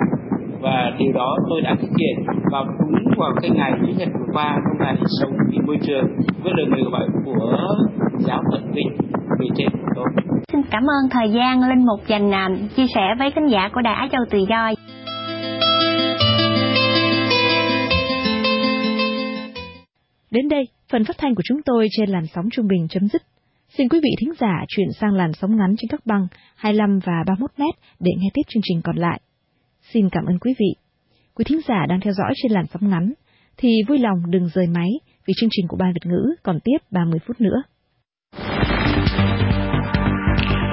Và điều đó tôi đã thực hiện vào đúng vào cái ngày Chủ nhật vừa qua, trong ngày sống vì môi trường, với lời mời gọi của giáo phận Vinh về trên của tôi. Xin cảm ơn thời gian Linh Mục dành uh, chia sẻ với khán giả của Đài Á Châu Tự Do. Đến đây, phần phát thanh của chúng tôi trên làn sóng trung bình chấm dứt. Xin quý vị thính giả chuyển sang làn sóng ngắn trên các băng hai mươi lăm và ba mươi mốt mét để nghe tiếp chương trình còn lại. Xin cảm ơn quý vị. Quý thính giả đang theo dõi trên làn sóng ngắn thì vui lòng đừng rời máy vì chương trình của Ban Việt ngữ còn tiếp ba mươi phút nữa.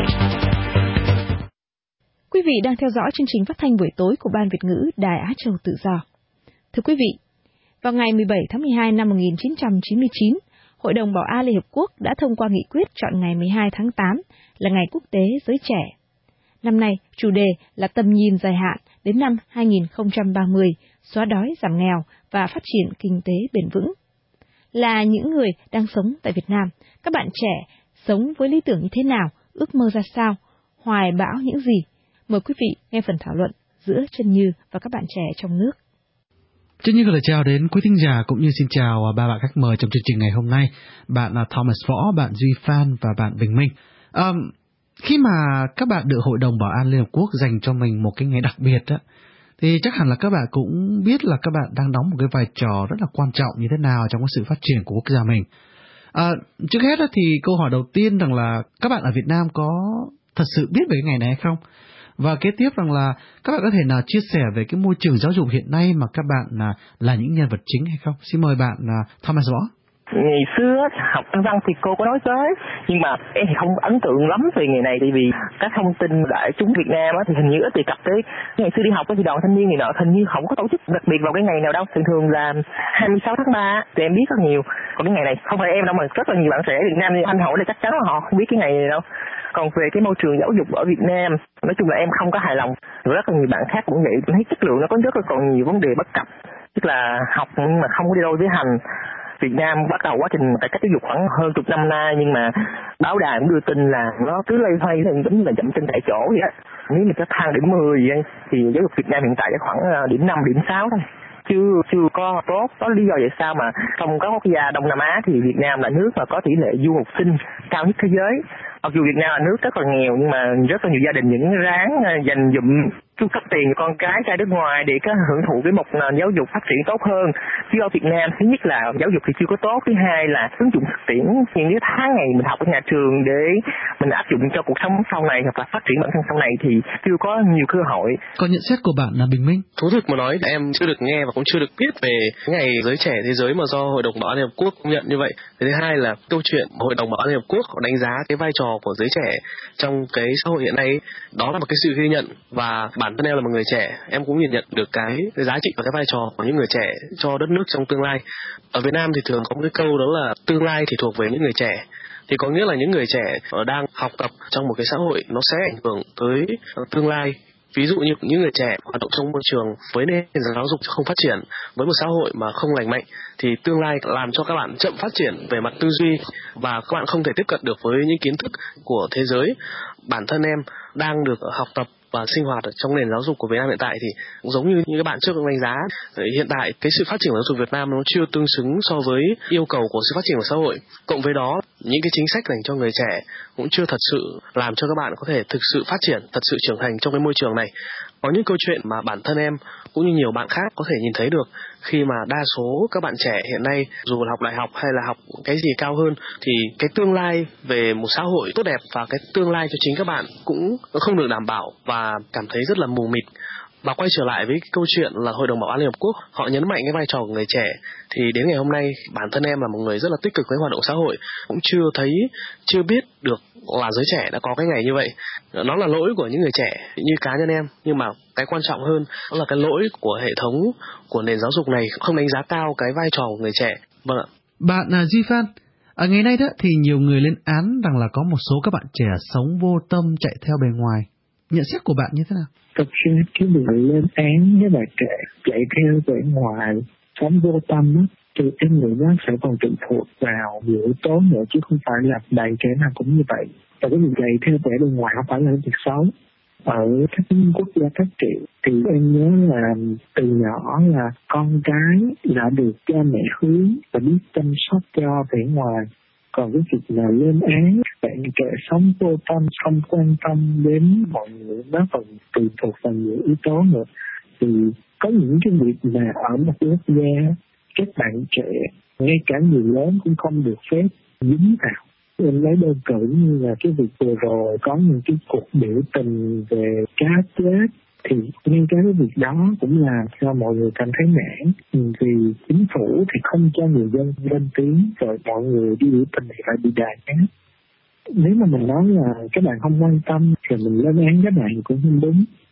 vị đang theo dõi chương trình phát thanh buổi tối của Ban Việt ngữ Đài Á Châu Tự Do. Thưa quý vị, vào ngày mười bảy tháng mười hai năm một nghìn chín trăm chín mươi chín, Hội đồng Bảo an Liên Hợp Quốc đã thông qua nghị quyết chọn ngày mười hai tháng tám là Ngày Quốc tế Giới Trẻ. Năm nay, chủ đề là tầm nhìn dài hạn đến năm hai nghìn không trăm ba mươi, xóa đói giảm nghèo và phát triển kinh tế bền vững. Là những người đang sống tại Việt Nam, các bạn trẻ sống với lý tưởng như thế nào, ước mơ ra sao, hoài bão những gì? Mời quý vị nghe phần thảo luận giữa Trân Như và các bạn trẻ trong nước. Trân Như gửi lời chào đến quý thính giả cũng như xin chào ba bạn khách mời trong chương trình ngày hôm nay. Bạn là Thomas Võ, bạn Duy Phan và bạn Bình Minh. À, khi mà các bạn được Hội đồng Bảo an Liên Hợp Quốc dành cho mình một cái ngày đặc biệt á, thì chắc hẳn là các bạn cũng biết là các bạn đang đóng một cái vai trò rất là quan trọng như thế nào trong cái sự phát triển của quốc gia mình. À, trước hết thì câu hỏi đầu tiên rằng là các bạn ở Việt Nam có thật sự biết về cái ngày này hay không? Và kế tiếp rằng là các bạn có thể nào chia sẻ về cái môi trường giáo dục hiện nay mà các bạn là, là những nhân vật chính hay không? Xin mời bạn Thomas Võ. Ngày xưa học Anh văn thì cô có nói tới, nhưng mà em thì không ấn tượng lắm về ngày này, tại vì các thông tin đại chúng Việt Nam thì hình như ít đề cập tới. Ngày xưa đi học thì đoàn thanh niên này nọ hình như không có tổ chức đặc biệt vào cái ngày nào đâu, thường thường là hai mươi sáu tháng ba thì em biết rất nhiều. Còn cái ngày này không phải em đâu mà rất là nhiều bạn trẻ Việt Nam anh hỏi là chắc chắn là họ không biết cái ngày này đâu. Còn về cái môi trường giáo dục ở Việt Nam, nói chung là em không có hài lòng. Rất là nhiều bạn khác cũng vậy, thấy chất lượng nó có rất là còn nhiều vấn đề bất cập, tức là học nhưng mà không có đi đôi với hành. Việt Nam bắt đầu quá trình cải cách giáo dục khoảng hơn chục năm nay, nhưng mà báo đài cũng đưa tin là nó cứ lây hoay lên, giống như là dậm chân tại chỗ vậy á. Nếu mà cái thang điểm mười thì giáo dục Việt Nam hiện tại khoảng điểm năm, điểm sáu thôi, chưa chưa có tốt. Có lý do vậy sao mà trong các quốc gia Đông Nam Á thì Việt Nam là nước mà có tỷ lệ du học sinh cao nhất thế giới. Mặc dù Việt Nam là nước rất là nghèo, nhưng mà rất là nhiều gia đình những ráng dành dụm chu cấp tiền cho con cái ra nước ngoài để có hưởng thụ cái một nền giáo dục phát triển tốt hơn. Chứ ở Việt Nam thứ nhất là giáo dục thì chưa có tốt, thứ hai là ứng dụng thực tiễn những cái tháng ngày mình học ở nhà trường để mình áp dụng cho cuộc sống sau này hoặc là phát triển bản thân sau này thì chưa có nhiều cơ hội. Còn nhận xét của bạn là Bình Minh? Thú thực mà nói, em chưa được nghe và cũng chưa được biết về ngày giới trẻ thế giới mà do Hội đồng Bảo an Liên Hợp Quốc công nhận như vậy. Thứ hai là câu chuyện Hội đồng Bảo an Liên Hợp Quốc họ đánh giá cái vai trò của giới trẻ trong cái xã hội hiện nay, đó là một cái sự ghi nhận, và bản thân em là một người trẻ, em cũng nhìn nhận được cái, cái giá trị và cái vai trò của những người trẻ cho đất nước trong tương lai. Ở Việt Nam thì thường có một cái câu đó là tương lai thì thuộc về những người trẻ, thì có nghĩa là những người trẻ đang học tập trong một cái xã hội nó sẽ ảnh hưởng tới tương lai. Ví dụ như những người trẻ hoạt động trong môi trường với nền giáo dục không phát triển, với một xã hội mà không lành mạnh, thì tương lai làm cho các bạn chậm phát triển về mặt tư duy và các bạn không thể tiếp cận được với những kiến thức của thế giới. Bản thân em đang được học tập và sinh hoạt ở trong nền giáo dục của Việt Nam hiện tại thì cũng giống như những các bạn trước đánh giá, hiện tại cái sự phát triển của giáo dục Việt Nam nó chưa tương xứng so với yêu cầu của sự phát triển của xã hội. Cộng với đó, những cái chính sách dành cho người trẻ cũng chưa thật sự làm cho các bạn có thể thực sự phát triển, thật sự trưởng thành trong cái môi trường này. Có những câu chuyện mà bản thân em cũng như nhiều bạn khác có thể nhìn thấy được, khi mà đa số các bạn trẻ hiện nay dù là học đại học hay là học cái gì cao hơn thì cái tương lai về một xã hội tốt đẹp và cái tương lai cho chính các bạn cũng không được đảm bảo và cảm thấy rất là mù mịt. Và quay trở lại với cái câu chuyện là Hội đồng Bảo an Liên Hợp Quốc họ nhấn mạnh cái vai trò của người trẻ, thì đến ngày hôm nay bản thân em là một người rất là tích cực với hoạt động xã hội cũng chưa thấy, chưa biết được là giới trẻ đã có cái ngày như vậy. Nó là lỗi của những người trẻ như cá nhân em, nhưng mà cái quan trọng hơn đó là cái lỗi của hệ thống, của nền giáo dục này không đánh giá cao cái vai trò của người trẻ. Vâng ạ. Bạn là Duy Phan, ở ngày nay đó thì nhiều người lên án rằng là có một số các bạn trẻ sống vô tâm chạy theo bề ngoài. Nhận xét của bạn như thế nào? Thực sự cái việc lên án với bạn trẻ chạy theo bề ngoài, sống vô tâm đó, thì em nghĩ nó sẽ còn tùy thuộc vào nhiều yếu tố nữa, chứ không phải là đầy trẻ nào cũng như vậy. Và cái việc chạy theo vẻ bề ngoài không phải là việc xấu. Ở các quốc gia phát triển thì em nhớ là từ nhỏ là con cái đã được cha mẹ hướng và biết chăm sóc cho vẻ ngoài. Còn cái việc là lên án bạn trẻ sống vô tâm, không quan tâm đến mọi người, nó còn tùy thuộc vào nhiều yếu tố nữa. Thì có những cái việc mà ở một quốc gia các bạn trẻ, ngay cả người lớn cũng không được phép dính vào. Em lấy đơn cử như là cái việc vừa rồi có những cái cuộc biểu tình về cá chết, thì ngay cả cái việc đó cũng làm cho mọi người cảm thấy nản, vì chính phủ thì không cho người dân lên tiếng, rồi mọi người đi biểu tình thì lại bị đàn áp. Nếu mà mình nói là các bạn không quan tâm thì mình lên án các bạn cũng không đúng.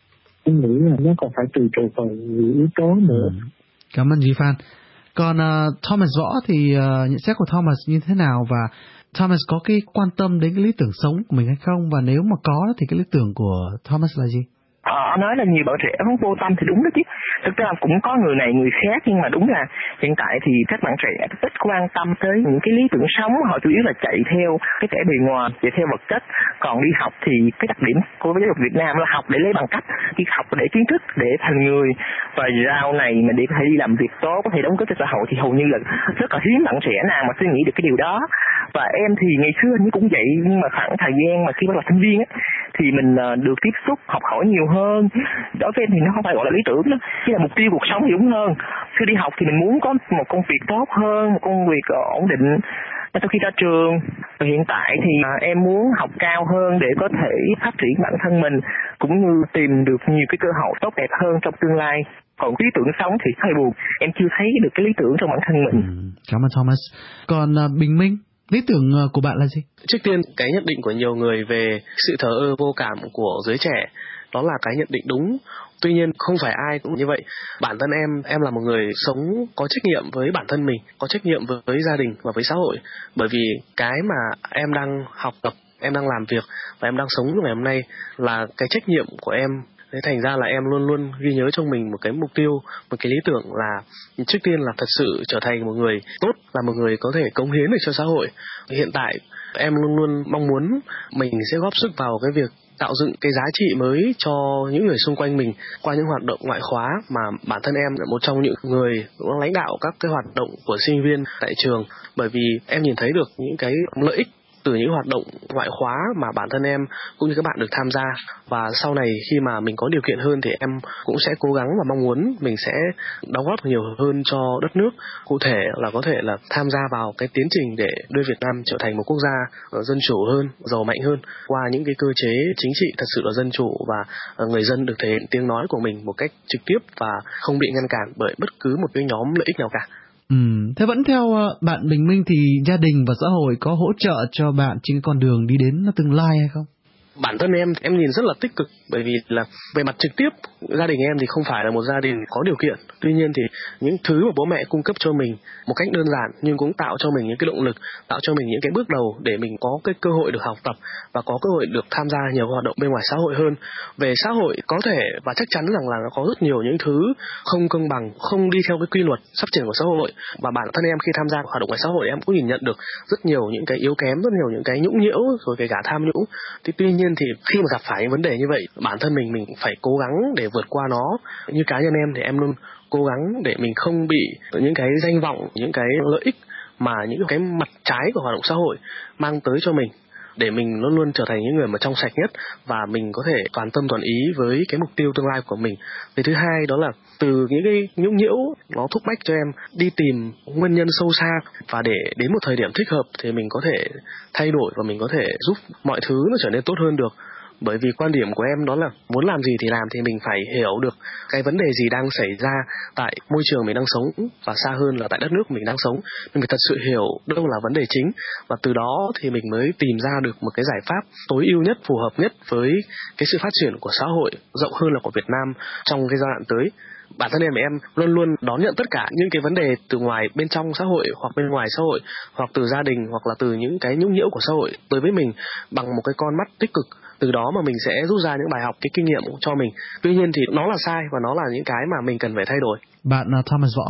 Em nghĩ là nó còn phải tùy thuộc vào nhiều yếu tố nữa. Ừ. Cảm ơn Duy Phan. Còn uh, Thomas Võ thì uh, nhận xét của Thomas như thế nào, và Thomas có cái quan tâm đến cái lý tưởng sống của mình hay không, và nếu mà có thì cái lý tưởng của Thomas là gì? Họ nói là nhiều bạn trẻ không vô tâm thì đúng đó chứ. Thực ra cũng có người này người khác, nhưng mà đúng là hiện tại thì các bạn trẻ ít quan tâm tới những cái lý tưởng sống. Họ chủ yếu là chạy theo cái vẻ bề ngoài, chạy theo vật chất. Còn đi học thì cái đặc điểm của giáo dục Việt Nam là học để lấy bằng cấp, đi học để kiến thức, để thành người. Và sau này mà để có thể đi làm việc tốt, có thể đóng góp cho xã hội thì hầu như là rất là hiếm bạn trẻ nào mà suy nghĩ được cái điều đó. Và em thì ngày xưa như cũng vậy, nhưng mà khoảng thời gian mà khi bắt đầu sinh viên á, thì mình được tiếp xúc, học hỏi nhiều hơn. Đối với em thì nó không phải gọi là lý tưởng đó, chỉ là mục tiêu cuộc sống thì đúng hơn. Khi đi học thì mình muốn có một công việc tốt hơn, một công việc ổn định sau khi ra trường. Và hiện tại thì em muốn học cao hơn để có thể phát triển bản thân mình, cũng như tìm được nhiều cái cơ hội tốt đẹp hơn trong tương lai. Còn lý tưởng sống thì hơi buồn, em chưa thấy được cái lý tưởng trong bản thân mình. Ừ, cảm ơn Thomas. Còn uh, Bình Minh, lý tưởng của bạn là gì? Trước tiên, cái nhận định của nhiều người về sự thờ ơ vô cảm của giới trẻ, đó là cái nhận định đúng. Tuy nhiên, không phải ai cũng như vậy. Bản thân em, em là một người sống có trách nhiệm với bản thân mình, có trách nhiệm với gia đình và với xã hội. Bởi vì cái mà em đang học tập, em đang làm việc và em đang sống ngày hôm nay là cái trách nhiệm của em. Thế thành ra là em luôn luôn ghi nhớ trong mình một cái mục tiêu, một cái lý tưởng là trước tiên là thật sự trở thành một người tốt, là một người có thể cống hiến được cho xã hội. Hiện tại em luôn luôn mong muốn mình sẽ góp sức vào cái việc tạo dựng cái giá trị mới cho những người xung quanh mình qua những hoạt động ngoại khóa mà bản thân em là một trong những người cũng lãnh đạo các cái hoạt động của sinh viên tại trường. Bởi vì em nhìn thấy được những cái lợi ích từ những hoạt động ngoại khóa mà bản thân em cũng như các bạn được tham gia. Và sau này khi mà mình có điều kiện hơn thì em cũng sẽ cố gắng và mong muốn mình sẽ đóng góp nhiều hơn cho đất nước. Cụ thể là có thể là tham gia vào cái tiến trình để đưa Việt Nam trở thành một quốc gia dân chủ hơn, giàu mạnh hơn qua những cái cơ chế chính trị thật sự là dân chủ, và người dân được thể hiện tiếng nói của mình một cách trực tiếp và không bị ngăn cản bởi bất cứ một cái nhóm lợi ích nào cả. Ừ, thế vẫn theo bạn Bình Minh thì gia đình và xã hội có hỗ trợ cho bạn trên con đường đi đến tương lai hay không? Bản thân em, em nhìn rất là tích cực, bởi vì là về mặt trực tiếp, gia đình em thì không phải là một gia đình có điều kiện. Tuy nhiên thì những thứ mà bố mẹ cung cấp cho mình một cách đơn giản nhưng cũng tạo cho mình những cái động lực, tạo cho mình những cái bước đầu để mình có cái cơ hội được học tập và có cơ hội được tham gia nhiều hoạt động bên ngoài xã hội hơn. Về xã hội có thể và chắc chắn rằng là nó có rất nhiều những thứ không công bằng, không đi theo cái quy luật phát triển của xã hội. Và bản thân em khi tham gia hoạt động ngoài xã hội em cũng nhìn nhận được rất nhiều những cái yếu kém, rất nhiều những cái nhũng nhiễu, rồi kể cả tham nhũng. Thì tuy nhiên thì khi mà gặp phải những vấn đề như vậy, bản thân mình mình phải cố gắng để vượt qua nó. Như cá nhân em thì em luôn cố gắng để mình không bị những cái danh vọng, những cái lợi ích mà những cái mặt trái của hoạt động xã hội mang tới cho mình, để mình luôn luôn trở thành những người mà trong sạch nhất và mình có thể toàn tâm toàn ý với cái mục tiêu tương lai của mình. Cái thứ hai đó là từ những cái nhũng nhiễu nó thúc bách cho em đi tìm nguyên nhân sâu xa, và để đến một thời điểm thích hợp thì mình có thể thay đổi và mình có thể giúp mọi thứ nó trở nên tốt hơn được. Bởi vì quan điểm của em đó là muốn làm gì thì làm, thì mình phải hiểu được cái vấn đề gì đang xảy ra tại môi trường mình đang sống, và xa hơn là tại đất nước mình đang sống. Mình phải thật sự hiểu đâu là vấn đề chính, và từ đó thì mình mới tìm ra được một cái giải pháp tối ưu nhất, phù hợp nhất với cái sự phát triển của xã hội rộng hơn là của Việt Nam trong cái giai đoạn tới. Bản thân em và em luôn luôn đón nhận tất cả những cái vấn đề từ ngoài bên trong xã hội hoặc bên ngoài xã hội, hoặc từ gia đình hoặc là từ những cái nhũng nhiễu của xã hội tới với mình bằng một cái con mắt tích cực. Từ đó mà mình sẽ rút ra những bài học, cái kinh nghiệm cho mình. Tuy nhiên thì nó là sai và nó là những cái mà mình cần phải thay đổi. Bạn uh, Thomas Võ.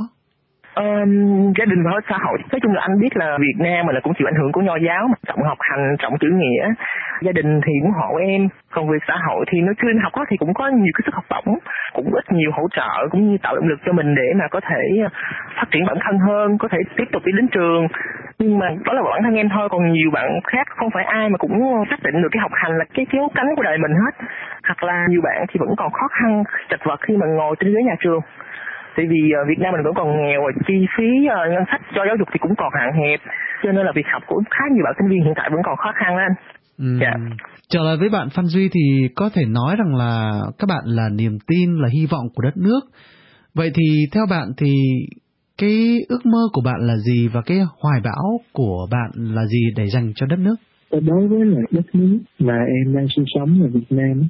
Um, gia đình và xã hội, nói chung là anh biết là Việt Nam mà là cũng chịu ảnh hưởng của Nho giáo, mà trọng học hành, trọng chữ nghĩa. Gia đình thì ủng hộ em, còn việc xã hội thì nói chuyên học đó thì cũng có nhiều cái suất học bổng, cũng ít nhiều hỗ trợ cũng như tạo động lực cho mình để mà có thể phát triển bản thân hơn, có thể tiếp tục đi đến trường. Nhưng mà đó là bản thân em thôi, còn nhiều bạn khác không phải ai mà cũng xác định được cái học hành là cái kéo cánh của đời mình hết. Hoặc là nhiều bạn thì vẫn còn khó khăn, chật vật khi mà ngồi trên ghế nhà trường. Tại vì uh, Việt Nam mình vẫn còn nghèo và chi phí uh, ngân sách cho giáo dục thì cũng còn hạn hẹp, cho nên là việc học của khá nhiều bạn sinh viên hiện tại vẫn còn khó khăn đó anh. Ừ. Yeah. Trở lại với bạn Phan Duy thì có thể nói rằng là các bạn là niềm tin, là hy vọng của đất nước. Vậy thì theo bạn thì cái ước mơ của bạn là gì, và cái hoài bão của bạn là gì để dành cho đất nước? Đối với lại đất nước mà em đang sinh sống ở Việt Nam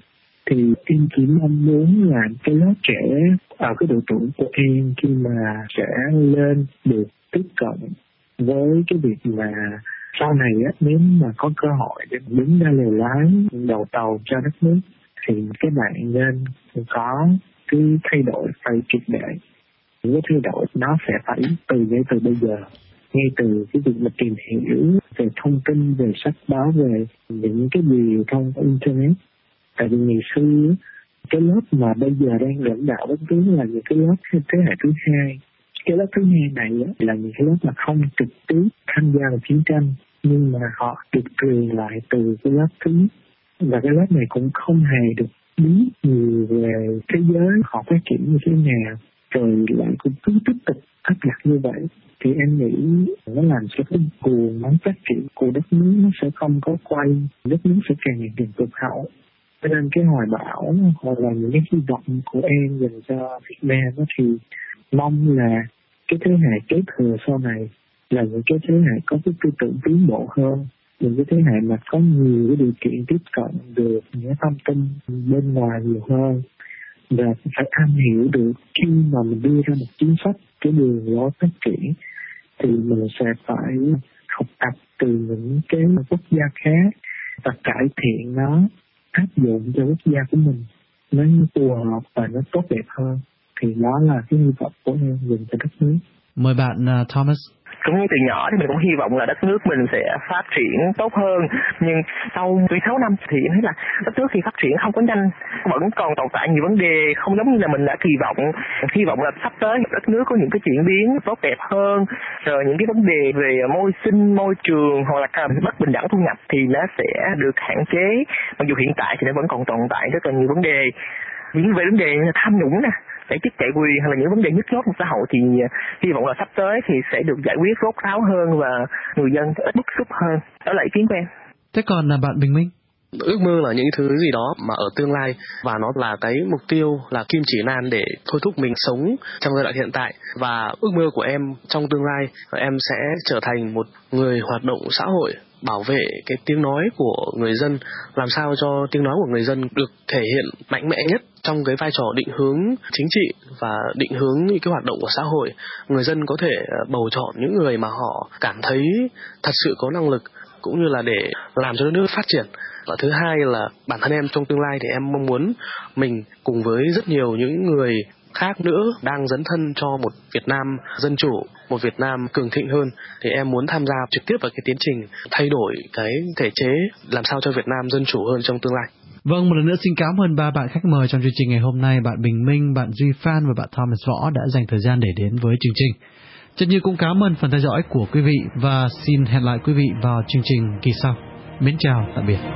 Thì em chỉ mong muốn là cái lớp trẻ ở cái độ tuổi của em khi mà sẽ lên được tiếp cận với cái việc mà sau này á, nếu mà có cơ hội để đứng ra lèo lái đầu tàu cho đất nước thì các bạn nên có cái thay đổi phải triệt để. Những cái thay đổi nó sẽ phải từ ngay từ bây giờ, ngay từ cái việc mà tìm hiểu về thông tin, về sách báo, về những cái điều thông qua internet. Tại vì ngày xưa cái lớp mà bây giờ đang lãnh đạo đất nước là những cái lớp thế hệ thứ hai. Cái lớp thứ hai này là những cái lớp mà không trực tiếp tham gia vào chiến tranh, nhưng mà họ được truyền lại từ cái lớp thứ nhất. Và cái lớp này cũng không hề được biết nhiều về thế giới họ phát triển như thế nào, rồi lại cũng cứ tiếp tục áp đặt như vậy. Thì em nghĩ nó làm cho cái guồng nóng phát triển của đất nước nó sẽ không có quay, đất nước sẽ càng ngày càng tụt hậu. Cho nên cái hoài bão hoặc là những cái hy vọng của em dành cho Việt Nam thì mong là cái thế hệ kế thừa sau này là những cái thế hệ có cái tư tưởng tiến bộ hơn, những cái thế hệ mà có nhiều cái điều kiện tiếp cận được những thông tin bên ngoài nhiều hơn, và phải am hiểu được khi mà mình đưa ra một chính sách, cái đường lối phát triển thì mình sẽ phải học tập từ những cái quốc gia khác và cải thiện nó, áp dụng cho quốc gia của mình nó phù hợp và nó tốt đẹp hơn. Thì đó là cái hy vọng của em dành cho đất nước. Mời bạn uh, Thomas. Cũng như từ nhỏ thì mình cũng hy vọng là đất nước mình sẽ phát triển tốt hơn, nhưng sau mười sáu năm thì em thấy là đất nước thì phát triển không có nhanh, vẫn còn tồn tại nhiều vấn đề không giống như là mình đã kỳ vọng. Hy vọng là sắp tới đất nước có những cái chuyển biến tốt đẹp hơn, rồi những cái vấn đề về môi sinh, môi trường hoặc là bất bình đẳng thu nhập thì nó sẽ được hạn chế, mặc dù hiện tại thì nó vẫn còn tồn tại rất là nhiều vấn đề. Những về vấn đề như tham nhũng nè, để chức chạy quyền hay là những vấn đề nhức nhối của xã hội thì hy vọng là sắp tới thì sẽ được giải quyết rốt ráo hơn và người dân ít bức xúc hơn. Đó là ý kiến của em. Thế còn là bạn Bình Minh? Ước mơ là những thứ gì đó mà ở tương lai, và nó là cái mục tiêu, là kim chỉ nam để thôi thúc mình sống trong giai đoạn hiện tại. Và ước mơ của em trong tương lai, em sẽ trở thành một người hoạt động xã hội, bảo vệ cái tiếng nói của người dân, làm sao cho tiếng nói của người dân được thể hiện mạnh mẽ nhất trong cái vai trò định hướng chính trị và định hướng những cái hoạt động của xã hội. Người dân có thể bầu chọn những người mà họ cảm thấy thật sự có năng lực, cũng như là để làm cho đất nước phát triển. Và thứ hai là bản thân em trong tương lai thì em mong muốn mình cùng với rất nhiều những người khác nữa đang dấn thân cho một Việt Nam dân chủ, một Việt Nam cường thịnh hơn, thì em muốn tham gia trực tiếp vào cái tiến trình thay đổi cái thể chế làm sao cho Việt Nam dân chủ hơn trong tương lai. Vâng, một lần nữa xin cảm ơn ba bạn khách mời trong chương trình ngày hôm nay, bạn Bình Minh, bạn Duy Phan và bạn Thomas Võ đã dành thời gian để đến với chương trình. Trần Như cũng cảm ơn phần theo dõi của quý vị và xin hẹn lại quý vị vào chương trình kỳ sau. Mến chào, tạm biệt.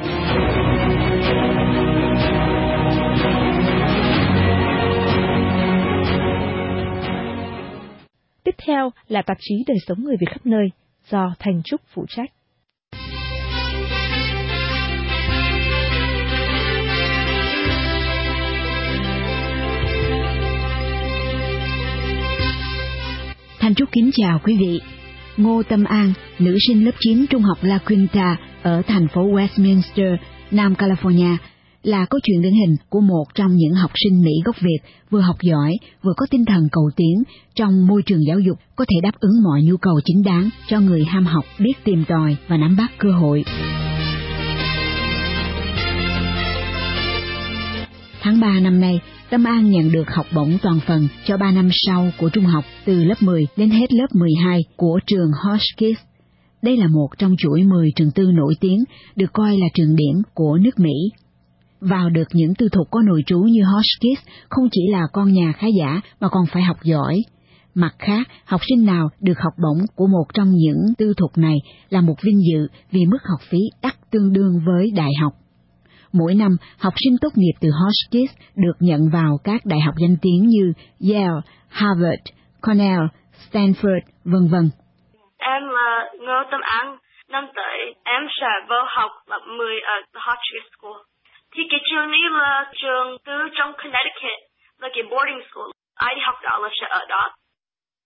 Tiếp theo là tạp chí Đời sống người Việt khắp nơi do Thành Trúc phụ trách. Thành Trúc kính chào quý vị. Ngô Tâm An, nữ sinh lớp chín trung học La Quinta ở thành phố Westminster, Nam California, là câu chuyện điển hình của một trong những học sinh Mỹ gốc Việt vừa học giỏi, vừa có tinh thần cầu tiến trong môi trường giáo dục có thể đáp ứng mọi nhu cầu chính đáng cho người ham học, biết tìm tòi và nắm bắt cơ hội. Tháng ba năm nay, Tâm An nhận được học bổng toàn phần cho ba năm sau của trung học từ lớp mười đến hết lớp mười hai của trường Hotchkiss. Đây là một trong chuỗi mười trường tư nổi tiếng, được coi là trường điểm của nước Mỹ. Vào được những tư thục có nội trú như Hotchkiss không chỉ là con nhà khá giả mà còn phải học giỏi. Mặt khác, học sinh nào được học bổng của một trong những tư thục này là một vinh dự vì mức học phí đắt tương đương với đại học. Mỗi năm, học sinh tốt nghiệp từ Hotchkiss được nhận vào các đại học danh tiếng như Yale, Harvard, Cornell, Stanford, vân vân. Em là Ngô Tâm An, năm tới em sẽ vào học lớp mười ở Hotchkiss School. Thì cái trường này là trường tư trong Connecticut, là cái boarding school. Ai đi học đó là sẽ ở đó.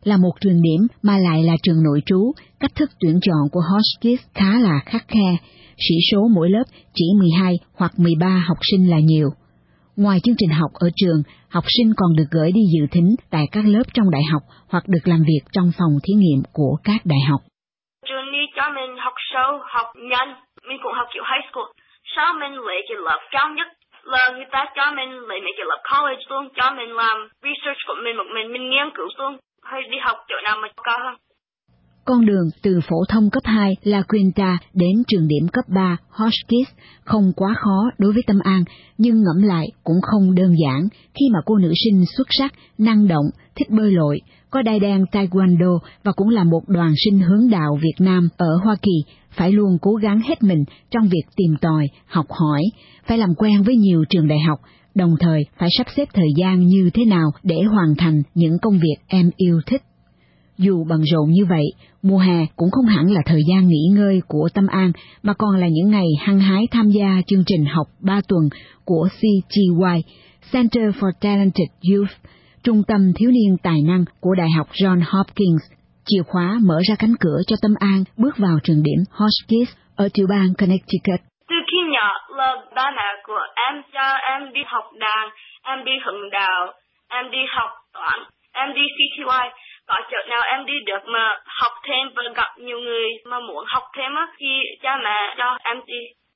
Là một trường điểm mà lại là trường nội trú, cách thức tuyển chọn của Hotchkiss khá là khắt khe, sĩ số mỗi lớp chỉ mười hai hoặc mười ba học sinh là nhiều. Ngoài chương trình học ở trường, học sinh còn được gửi đi dự thính tại các lớp trong đại học hoặc được làm việc trong phòng thí nghiệm của các đại học. Trường đi cho mình học sâu, học nhanh, mình cũng học kiểu high school. Sau mình lấy cái lớp cao nhất là người ta cho mình lấy mấy cái lớp college luôn, cho mình làm research của mình một mình, mình nghiên cứu luôn, hay đi học chỗ nào mà cao hơn. Con đường từ phổ thông cấp hai La Quinta đến trường điểm cấp ba Hotchkiss không quá khó đối với Tâm An, nhưng ngẫm lại cũng không đơn giản khi mà cô nữ sinh xuất sắc, năng động, thích bơi lội, có đai đen taekwondo và cũng là một đoàn sinh hướng đạo Việt Nam ở Hoa Kỳ, phải luôn cố gắng hết mình trong việc tìm tòi, học hỏi, phải làm quen với nhiều trường đại học, đồng thời phải sắp xếp thời gian như thế nào để hoàn thành những công việc em yêu thích. Dù bận rộn như vậy, mùa hè cũng không hẳn là thời gian nghỉ ngơi của Tâm An, mà còn là những ngày hăng hái tham gia chương trình học ba tuần của xê giê i, Center for Talented Youth, Trung tâm Thiếu niên Tài năng của Đại học Johns Hopkins. Chìa khóa mở ra cánh cửa cho Tâm An bước vào trường điểm Hotchkiss ở tiểu bang Connecticut. Từ khi nhỏ là ba mẹ của em cho em đi học đàn, em đi hứng đạo, em đi học toán, em đi xê tê i. Có chỗ nào em đi được mà học thêm và gặp nhiều người mà muốn học thêm á, thì cha mẹ cho em đi.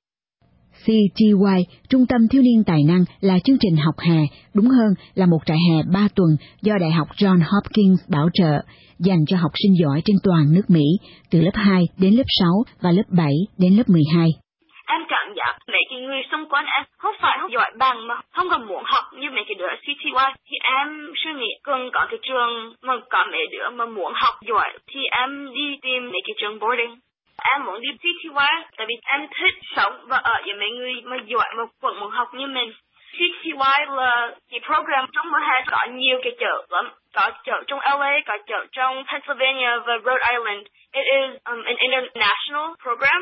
xê giê i, Trung tâm Thiếu niên Tài năng, là chương trình học hè, đúng hơn là một trại hè ba tuần do Đại học Johns Hopkins bảo trợ, dành cho học sinh giỏi trên toàn nước Mỹ, từ lớp hai đến lớp sáu và lớp bảy đến lớp mười hai. Em cảm giác mấy cái người xung quanh em không phải không giỏi bằng mà không còn muốn học như mấy cái đứa xê tê i, thì em suy nghĩ cần có cái trường mà có mấy đứa mà muốn học giỏi thì em đi tìm mấy cái trường boarding. Em muốn đi xê tê i tại vì em thích sống và ở với mấy người mà giỏi mà vẫn muốn học như mình. xê tê i là cái program trong mùa hè có nhiều cái chợ lắm, có chợ trong lờ a, có chợ trong Pennsylvania và Rhode Island. It is um, an international program.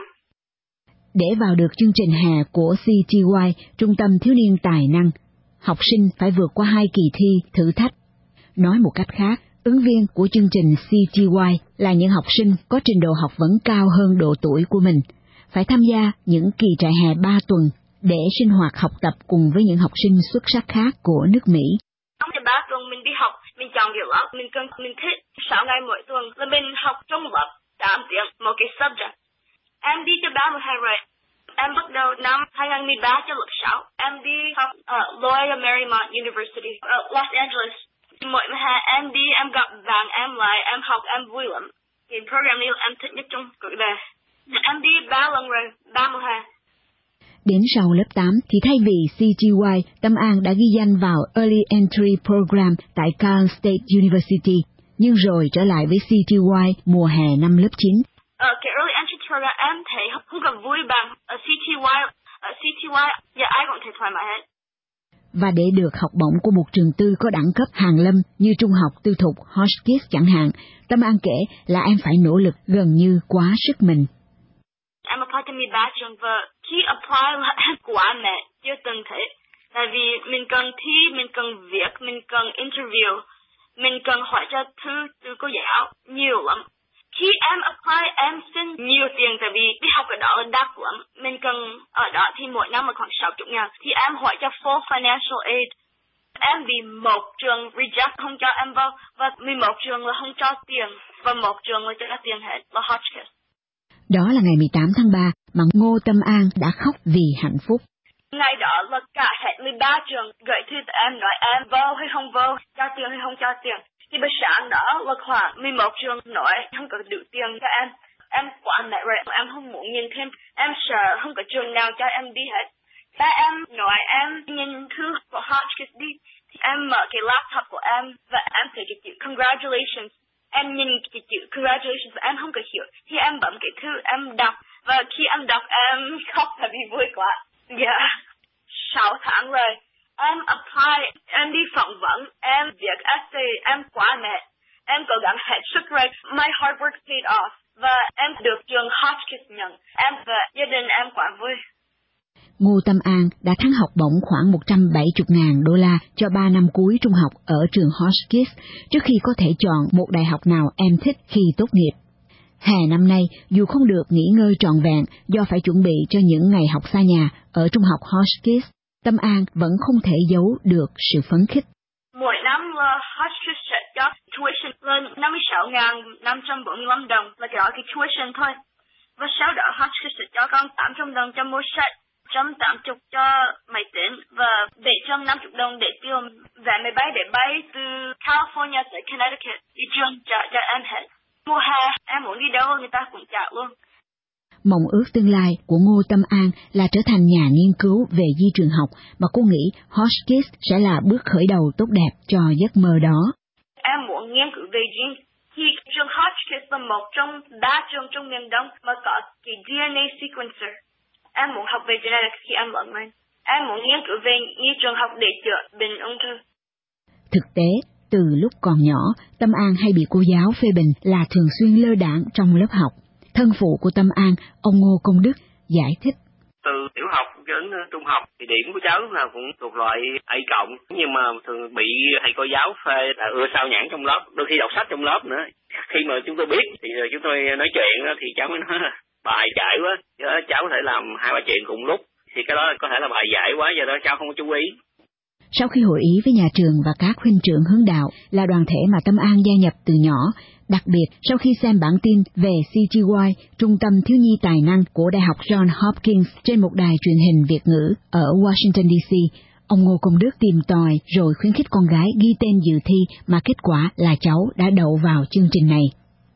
Để vào được chương trình hè của xê giê i, Trung tâm Thiếu niên Tài năng, học sinh phải vượt qua hai kỳ thi thử thách. Nói một cách khác, ứng viên của chương trình xê giê i là những học sinh có trình độ học vấn cao hơn độ tuổi của mình, phải tham gia những kỳ trại hè ba tuần để sinh hoạt học tập cùng với những học sinh xuất sắc khác của nước Mỹ. Trong cái ba tuần mình đi học, mình chọn cái lớp mình cần, mình thích. Sáu ngày mỗi tuần là mình học trong lớp tám tiếng một cái subject. Em đi cho ba mươi hai rồi. Em bắt đầu năm hai không một ba cho lớp sáu. Em đi học ở Loyola Marymount University ở Los Angeles. Mỗi hè em đi, em gặp bạn em lại, em học, em vui lắm. Cái program này em thích nhất trong cuộc đời. Em đi ba lần rồi, ba mùa hè. Đến sau lớp tám thì thay vì xê giê i, Tâm An đã ghi danh vào Early Entry Program tại Cal State University, nhưng rồi trở lại với xê giê i mùa hè năm lớp chín. Ở cái Early Entry Program em thấy không còn vui bằng ở xê tê i. Ở xê tê i, giờ ai cũng thấy thoải mái hết. Và để được học bổng của một trường tư có đẳng cấp hàn lâm như trung học tư thục Hotchkiss chẳng hạn, Tâm An kể là em phải nỗ lực gần như quá sức mình. Em apply cho mười ba trường và khi apply là em quá mệt, chưa từng thấy. Tại vì mình cần thi, mình cần viết, mình cần interview, mình cần hỏi cho thư từ cô giáo nhiều lắm. Khi em apply, em xin nhiều tiền tại vì đi học ở đó là đắt lắm. Mình cần ở đó thì mỗi năm là khoảng sáu mươi ngàn. Thì em hỏi cho full financial aid. Em bị một trường reject không cho em vào. Và mười một trường là không cho tiền. Và một trường là cho tiền hết là Hotchkiss. Đó là ngày mười tám tháng ba mà Ngô Tâm An đã khóc vì hạnh phúc. Ngày đó là cả hết mười ba trường gửi thư tới em nói em vô hay không vô, cho tiền hay không cho tiền. Thì buổi sáng đó là khoảng mười một trường nói không có đủ tiền cho em. Em quá mệt rồi, em không muốn nhìn thêm. Em sợ không có trường nào cho em đi hết. Ba em nói em nhìn thư của Hotchkiss đi. Thì em mở cái laptop của em và em thấy cái chữ congratulations. Em nhìn cái chữ congratulations và em không có hiểu. Thì em bấm cái thư, em đọc. Và khi em đọc em khóc là vì vui quá. Dạ, yeah. sáu tháng rồi. Em apply, em đi phỏng vấn, em viết essay, em quá mệt. Em cố gắng hết sức rồi. My hard work paid off. Và em được trường Hotchkiss nhận. Em và gia đình em quá vui. Ngô Tâm An đã thắng học bổng khoảng một trăm bảy mươi nghìn đô la cho ba năm cuối trung học ở trường Hotchkiss trước khi có thể chọn một đại học nào em thích khi tốt nghiệp. Hè năm nay, dù không được nghỉ ngơi trọn vẹn do phải chuẩn bị cho những ngày học xa nhà ở trung học Hotchkiss, Tâm An vẫn không thể giấu được sự phấn khích. Mỗi năm là Hotchkiss sẽ cho tuition lên năm mươi sáu nghìn năm trăm bốn mươi lăm đồng là cái đó cái tuition thôi. Và sau đó Hotchkiss sẽ cho con tám trăm đồng cho mua sách, một trăm tám mươi cho máy tính và bảy trăm năm mươi đồng để tiêu vé máy bay để bay từ California tới Connecticut. Đi trường trả cho em hết. Mùa hè em muốn đi đâu người ta cũng trả luôn. Mộng ước tương lai của Ngô Tâm An là trở thành nhà nghiên cứu về di truyền học mà cô nghĩ Hotchkiss sẽ là bước khởi đầu tốt đẹp cho giấc mơ đó. Em muốn nghiên cứu về gene. Thì trường Hotchkiss là một trong ba trường trong miền Đông mà có cái đê en a sequencer. Em muốn học về genetics khi em lớn lên. Em muốn nghiên cứu về di truyền học để chữa bệnh ung thư. Thực tế, từ lúc còn nhỏ, Tâm An hay bị cô giáo phê bình là thường xuyên lơ đãng trong lớp học. Thân phụ của Tâm An, ông Ngô Công Đức, giải thích. Từ tiểu học đến trung học thì điểm của cháu lúc nào cũng thuộc loại A cộng, nhưng mà thường bị thầy cô giáo phê là ưa sao nhãng trong lớp, đôi khi đọc sách trong lớp nữa. Khi mà chúng tôi biết thì chúng tôi nói chuyện thì cháu mới nói bài giải quá, cháu có thể làm hai ba chuyện cùng lúc, thì cái đó có thể là bài giải quá, do đó cháu không có chú ý. Sau khi hội ý với nhà trường và các huynh trưởng hướng đạo là đoàn thể mà Tâm An gia nhập từ nhỏ, đặc biệt sau khi xem bản tin về xê giê i, Trung tâm Thiếu nhi Tài năng của Đại học Johns Hopkins trên một đài truyền hình Việt ngữ ở Washington đê xê, ông Ngô Công Đức tìm tòi rồi khuyến khích con gái ghi tên dự thi mà kết quả là cháu đã đậu vào chương trình này.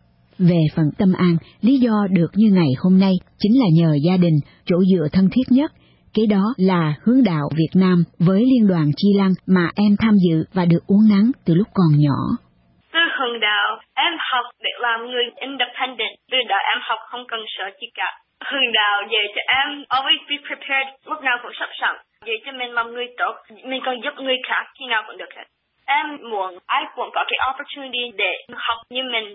Về phần Tâm An, lý do được như ngày hôm nay chính là nhờ gia đình, chỗ dựa thân thiết nhất. Kế đó là hướng đạo Việt Nam với Liên đoàn Chi Lăng mà em tham dự và được uốn nắn từ lúc còn nhỏ. Từ hướng đạo, em học để làm người independent. Từ đó em học không cần sợ gì cả. Hướng đạo dạy cho em always be prepared, lúc nào cũng sẵn sàng. Dạy cho mình làm người tốt, mình còn giúp người khác khi nào cũng được hết. Em muốn ai cũng có cái opportunity để học như mình.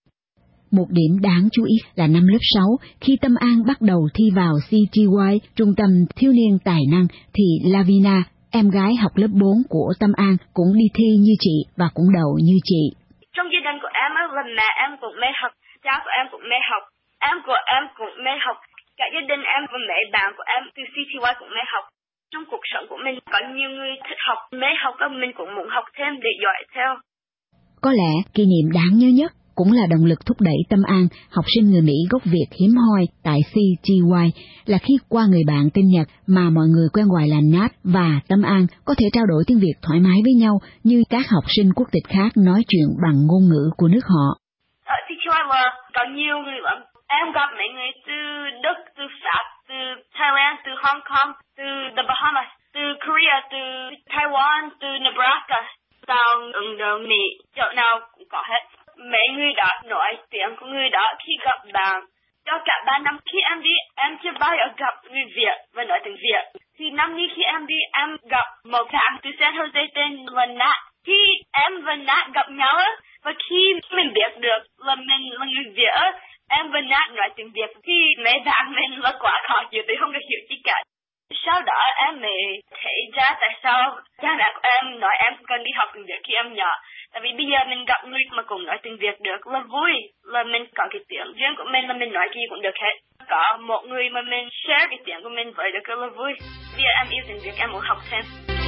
Một điểm đáng chú ý là năm lớp sáu, khi Tâm An bắt đầu thi vào xê giê i, Trung tâm Thiếu niên Tài năng, thì Lavina, em gái học lớp bốn của Tâm An, cũng đi thi như chị và cũng đậu như chị. Trong gia đình của em là mẹ em cũng mê học, cha của em cũng mê học, em của em cũng mê học, cả gia đình em và mẹ bạn của em từ xê giê i cũng mê học. Trong cuộc sống của mình có nhiều người thích học, mê học và mình cũng muốn học thêm để giỏi theo. Có lẽ kỷ niệm đáng nhớ nhất cũng là động lực thúc đẩy Tâm An, học sinh người Mỹ gốc Việt hiếm hoi tại xê giê i, là khi qua người bạn tên Nhật mà mọi người quen gọi là Nat và Tâm An có thể trao đổi tiếng Việt thoải mái với nhau như các học sinh quốc tịch khác nói chuyện bằng ngôn ngữ của nước họ. Ở xê giê i là có nhiều người lắm. Em gặp mấy người từ Đức, từ Pháp, từ Thailand, từ Hong Kong, từ The Bahamas, từ Korea, từ Taiwan, từ Nebraska, sau Ấn Độ, Mỹ, chỗ nào cũng có hết. Mấy người đó nói tiếng của người đó khi gặp bạn. Cho cả ba năm khi em đi, em chưa bao giờ gặp người Việt và nói tiếng Việt. Thì năm nay khi em đi, em gặp một bạn từ San Jose tên là Nat. Khi em và Nat gặp nhau, và khi mình biết được là mình là người Việt, em và Nat nói tiếng Việt, thì mấy bạn mình là quá khó chịu, tôi không có hiểu gì cả. Sau đó em mới thấy ra tại sao cha mẹ của em nói em cần đi học tiếng Việt khi em nhỏ. Tại vì bây giờ mình gặp người mà cũng nói tiếng Việt được là vui, là mình có cái tiếng riêng của mình, là mình nói gì cũng được hết. Có một người mà mình share cái tiếng của mình với được là vui. Bây giờ em yêu tiếng Việt, em muốn học thêm.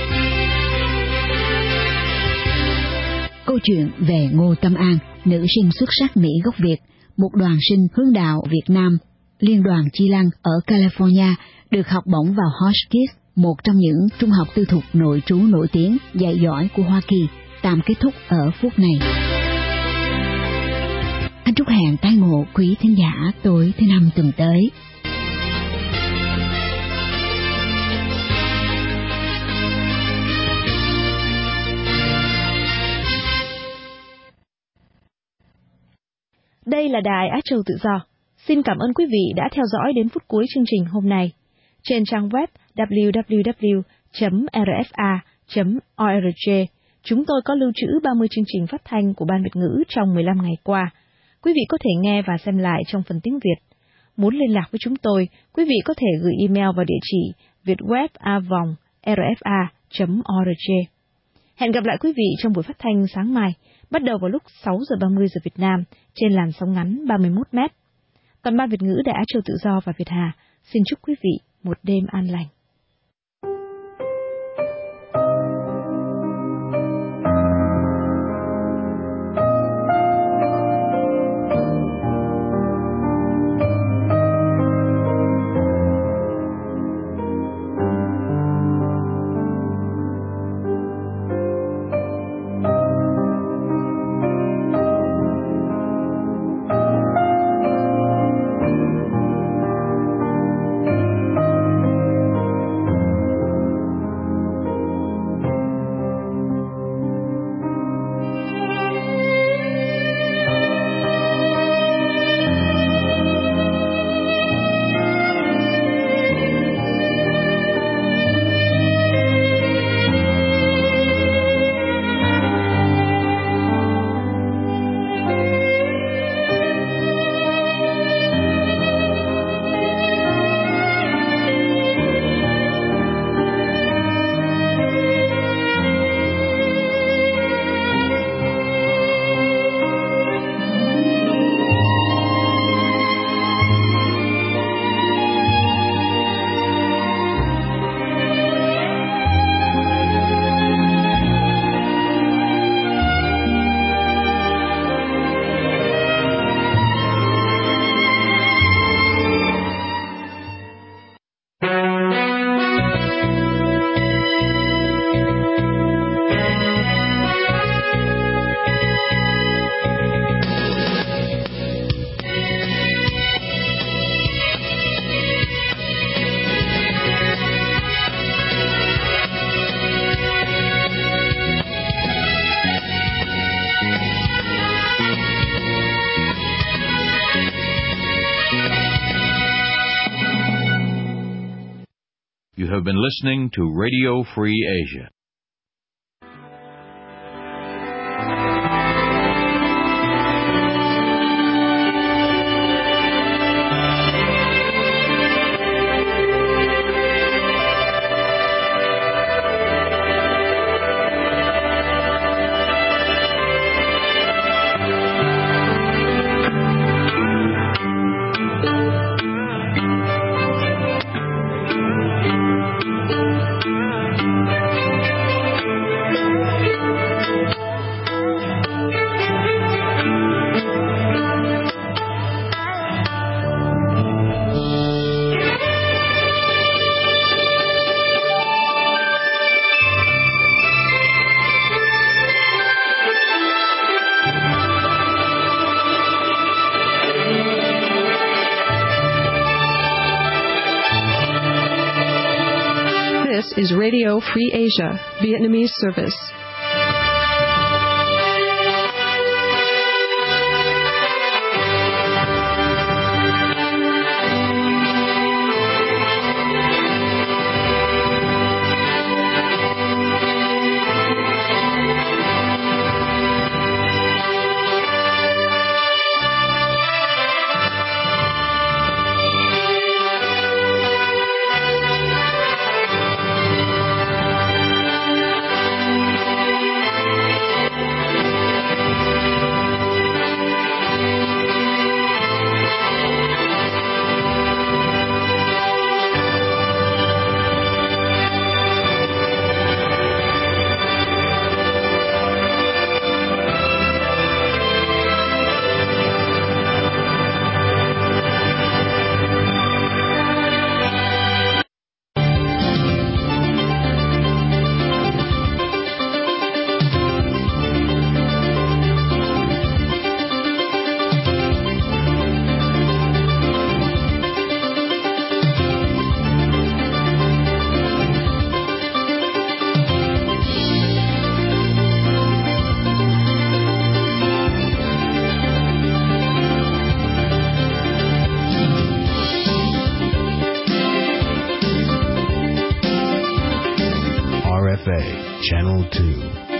Câu chuyện về Ngô Tâm An, nữ sinh xuất sắc Mỹ gốc Việt, một đoàn sinh hướng đạo Việt Nam, Liên đoàn Chi Lăng ở California, được học bổng vào Hotchkiss, một trong những trung học tư thục nội trú nổi tiếng dạy giỏi của Hoa Kỳ, tạm kết thúc ở phút này. Anh chúc hẹn tái ngộ quý thính giả tối thứ năm tuần tới. Đây là đài Á Châu Tự Do. Xin cảm ơn quý vị đã theo dõi đến phút cuối chương trình hôm nay. Trên trang web w w w chấm r f a chấm org, chúng tôi có lưu trữ ba mươi chương trình phát thanh của Ban Việt ngữ trong mười lăm ngày qua. Quý vị có thể nghe và xem lại trong phần tiếng Việt. Muốn liên lạc với chúng tôi, quý vị có thể gửi email vào địa chỉ vietweb a vòng r f a chấm org. Hẹn gặp lại quý vị trong buổi phát thanh sáng mai, bắt đầu vào lúc sáu giờ ba mươi giờ Việt Nam trên làn sóng ngắn ba mươi mốt mét. Toàn ban Việt ngữ Đài Á Châu Tự Do và Việt Hà xin chúc quý vị một đêm an lành. You have been listening to Radio Free Asia. This is Radio Free Asia, Vietnamese service. Channel two.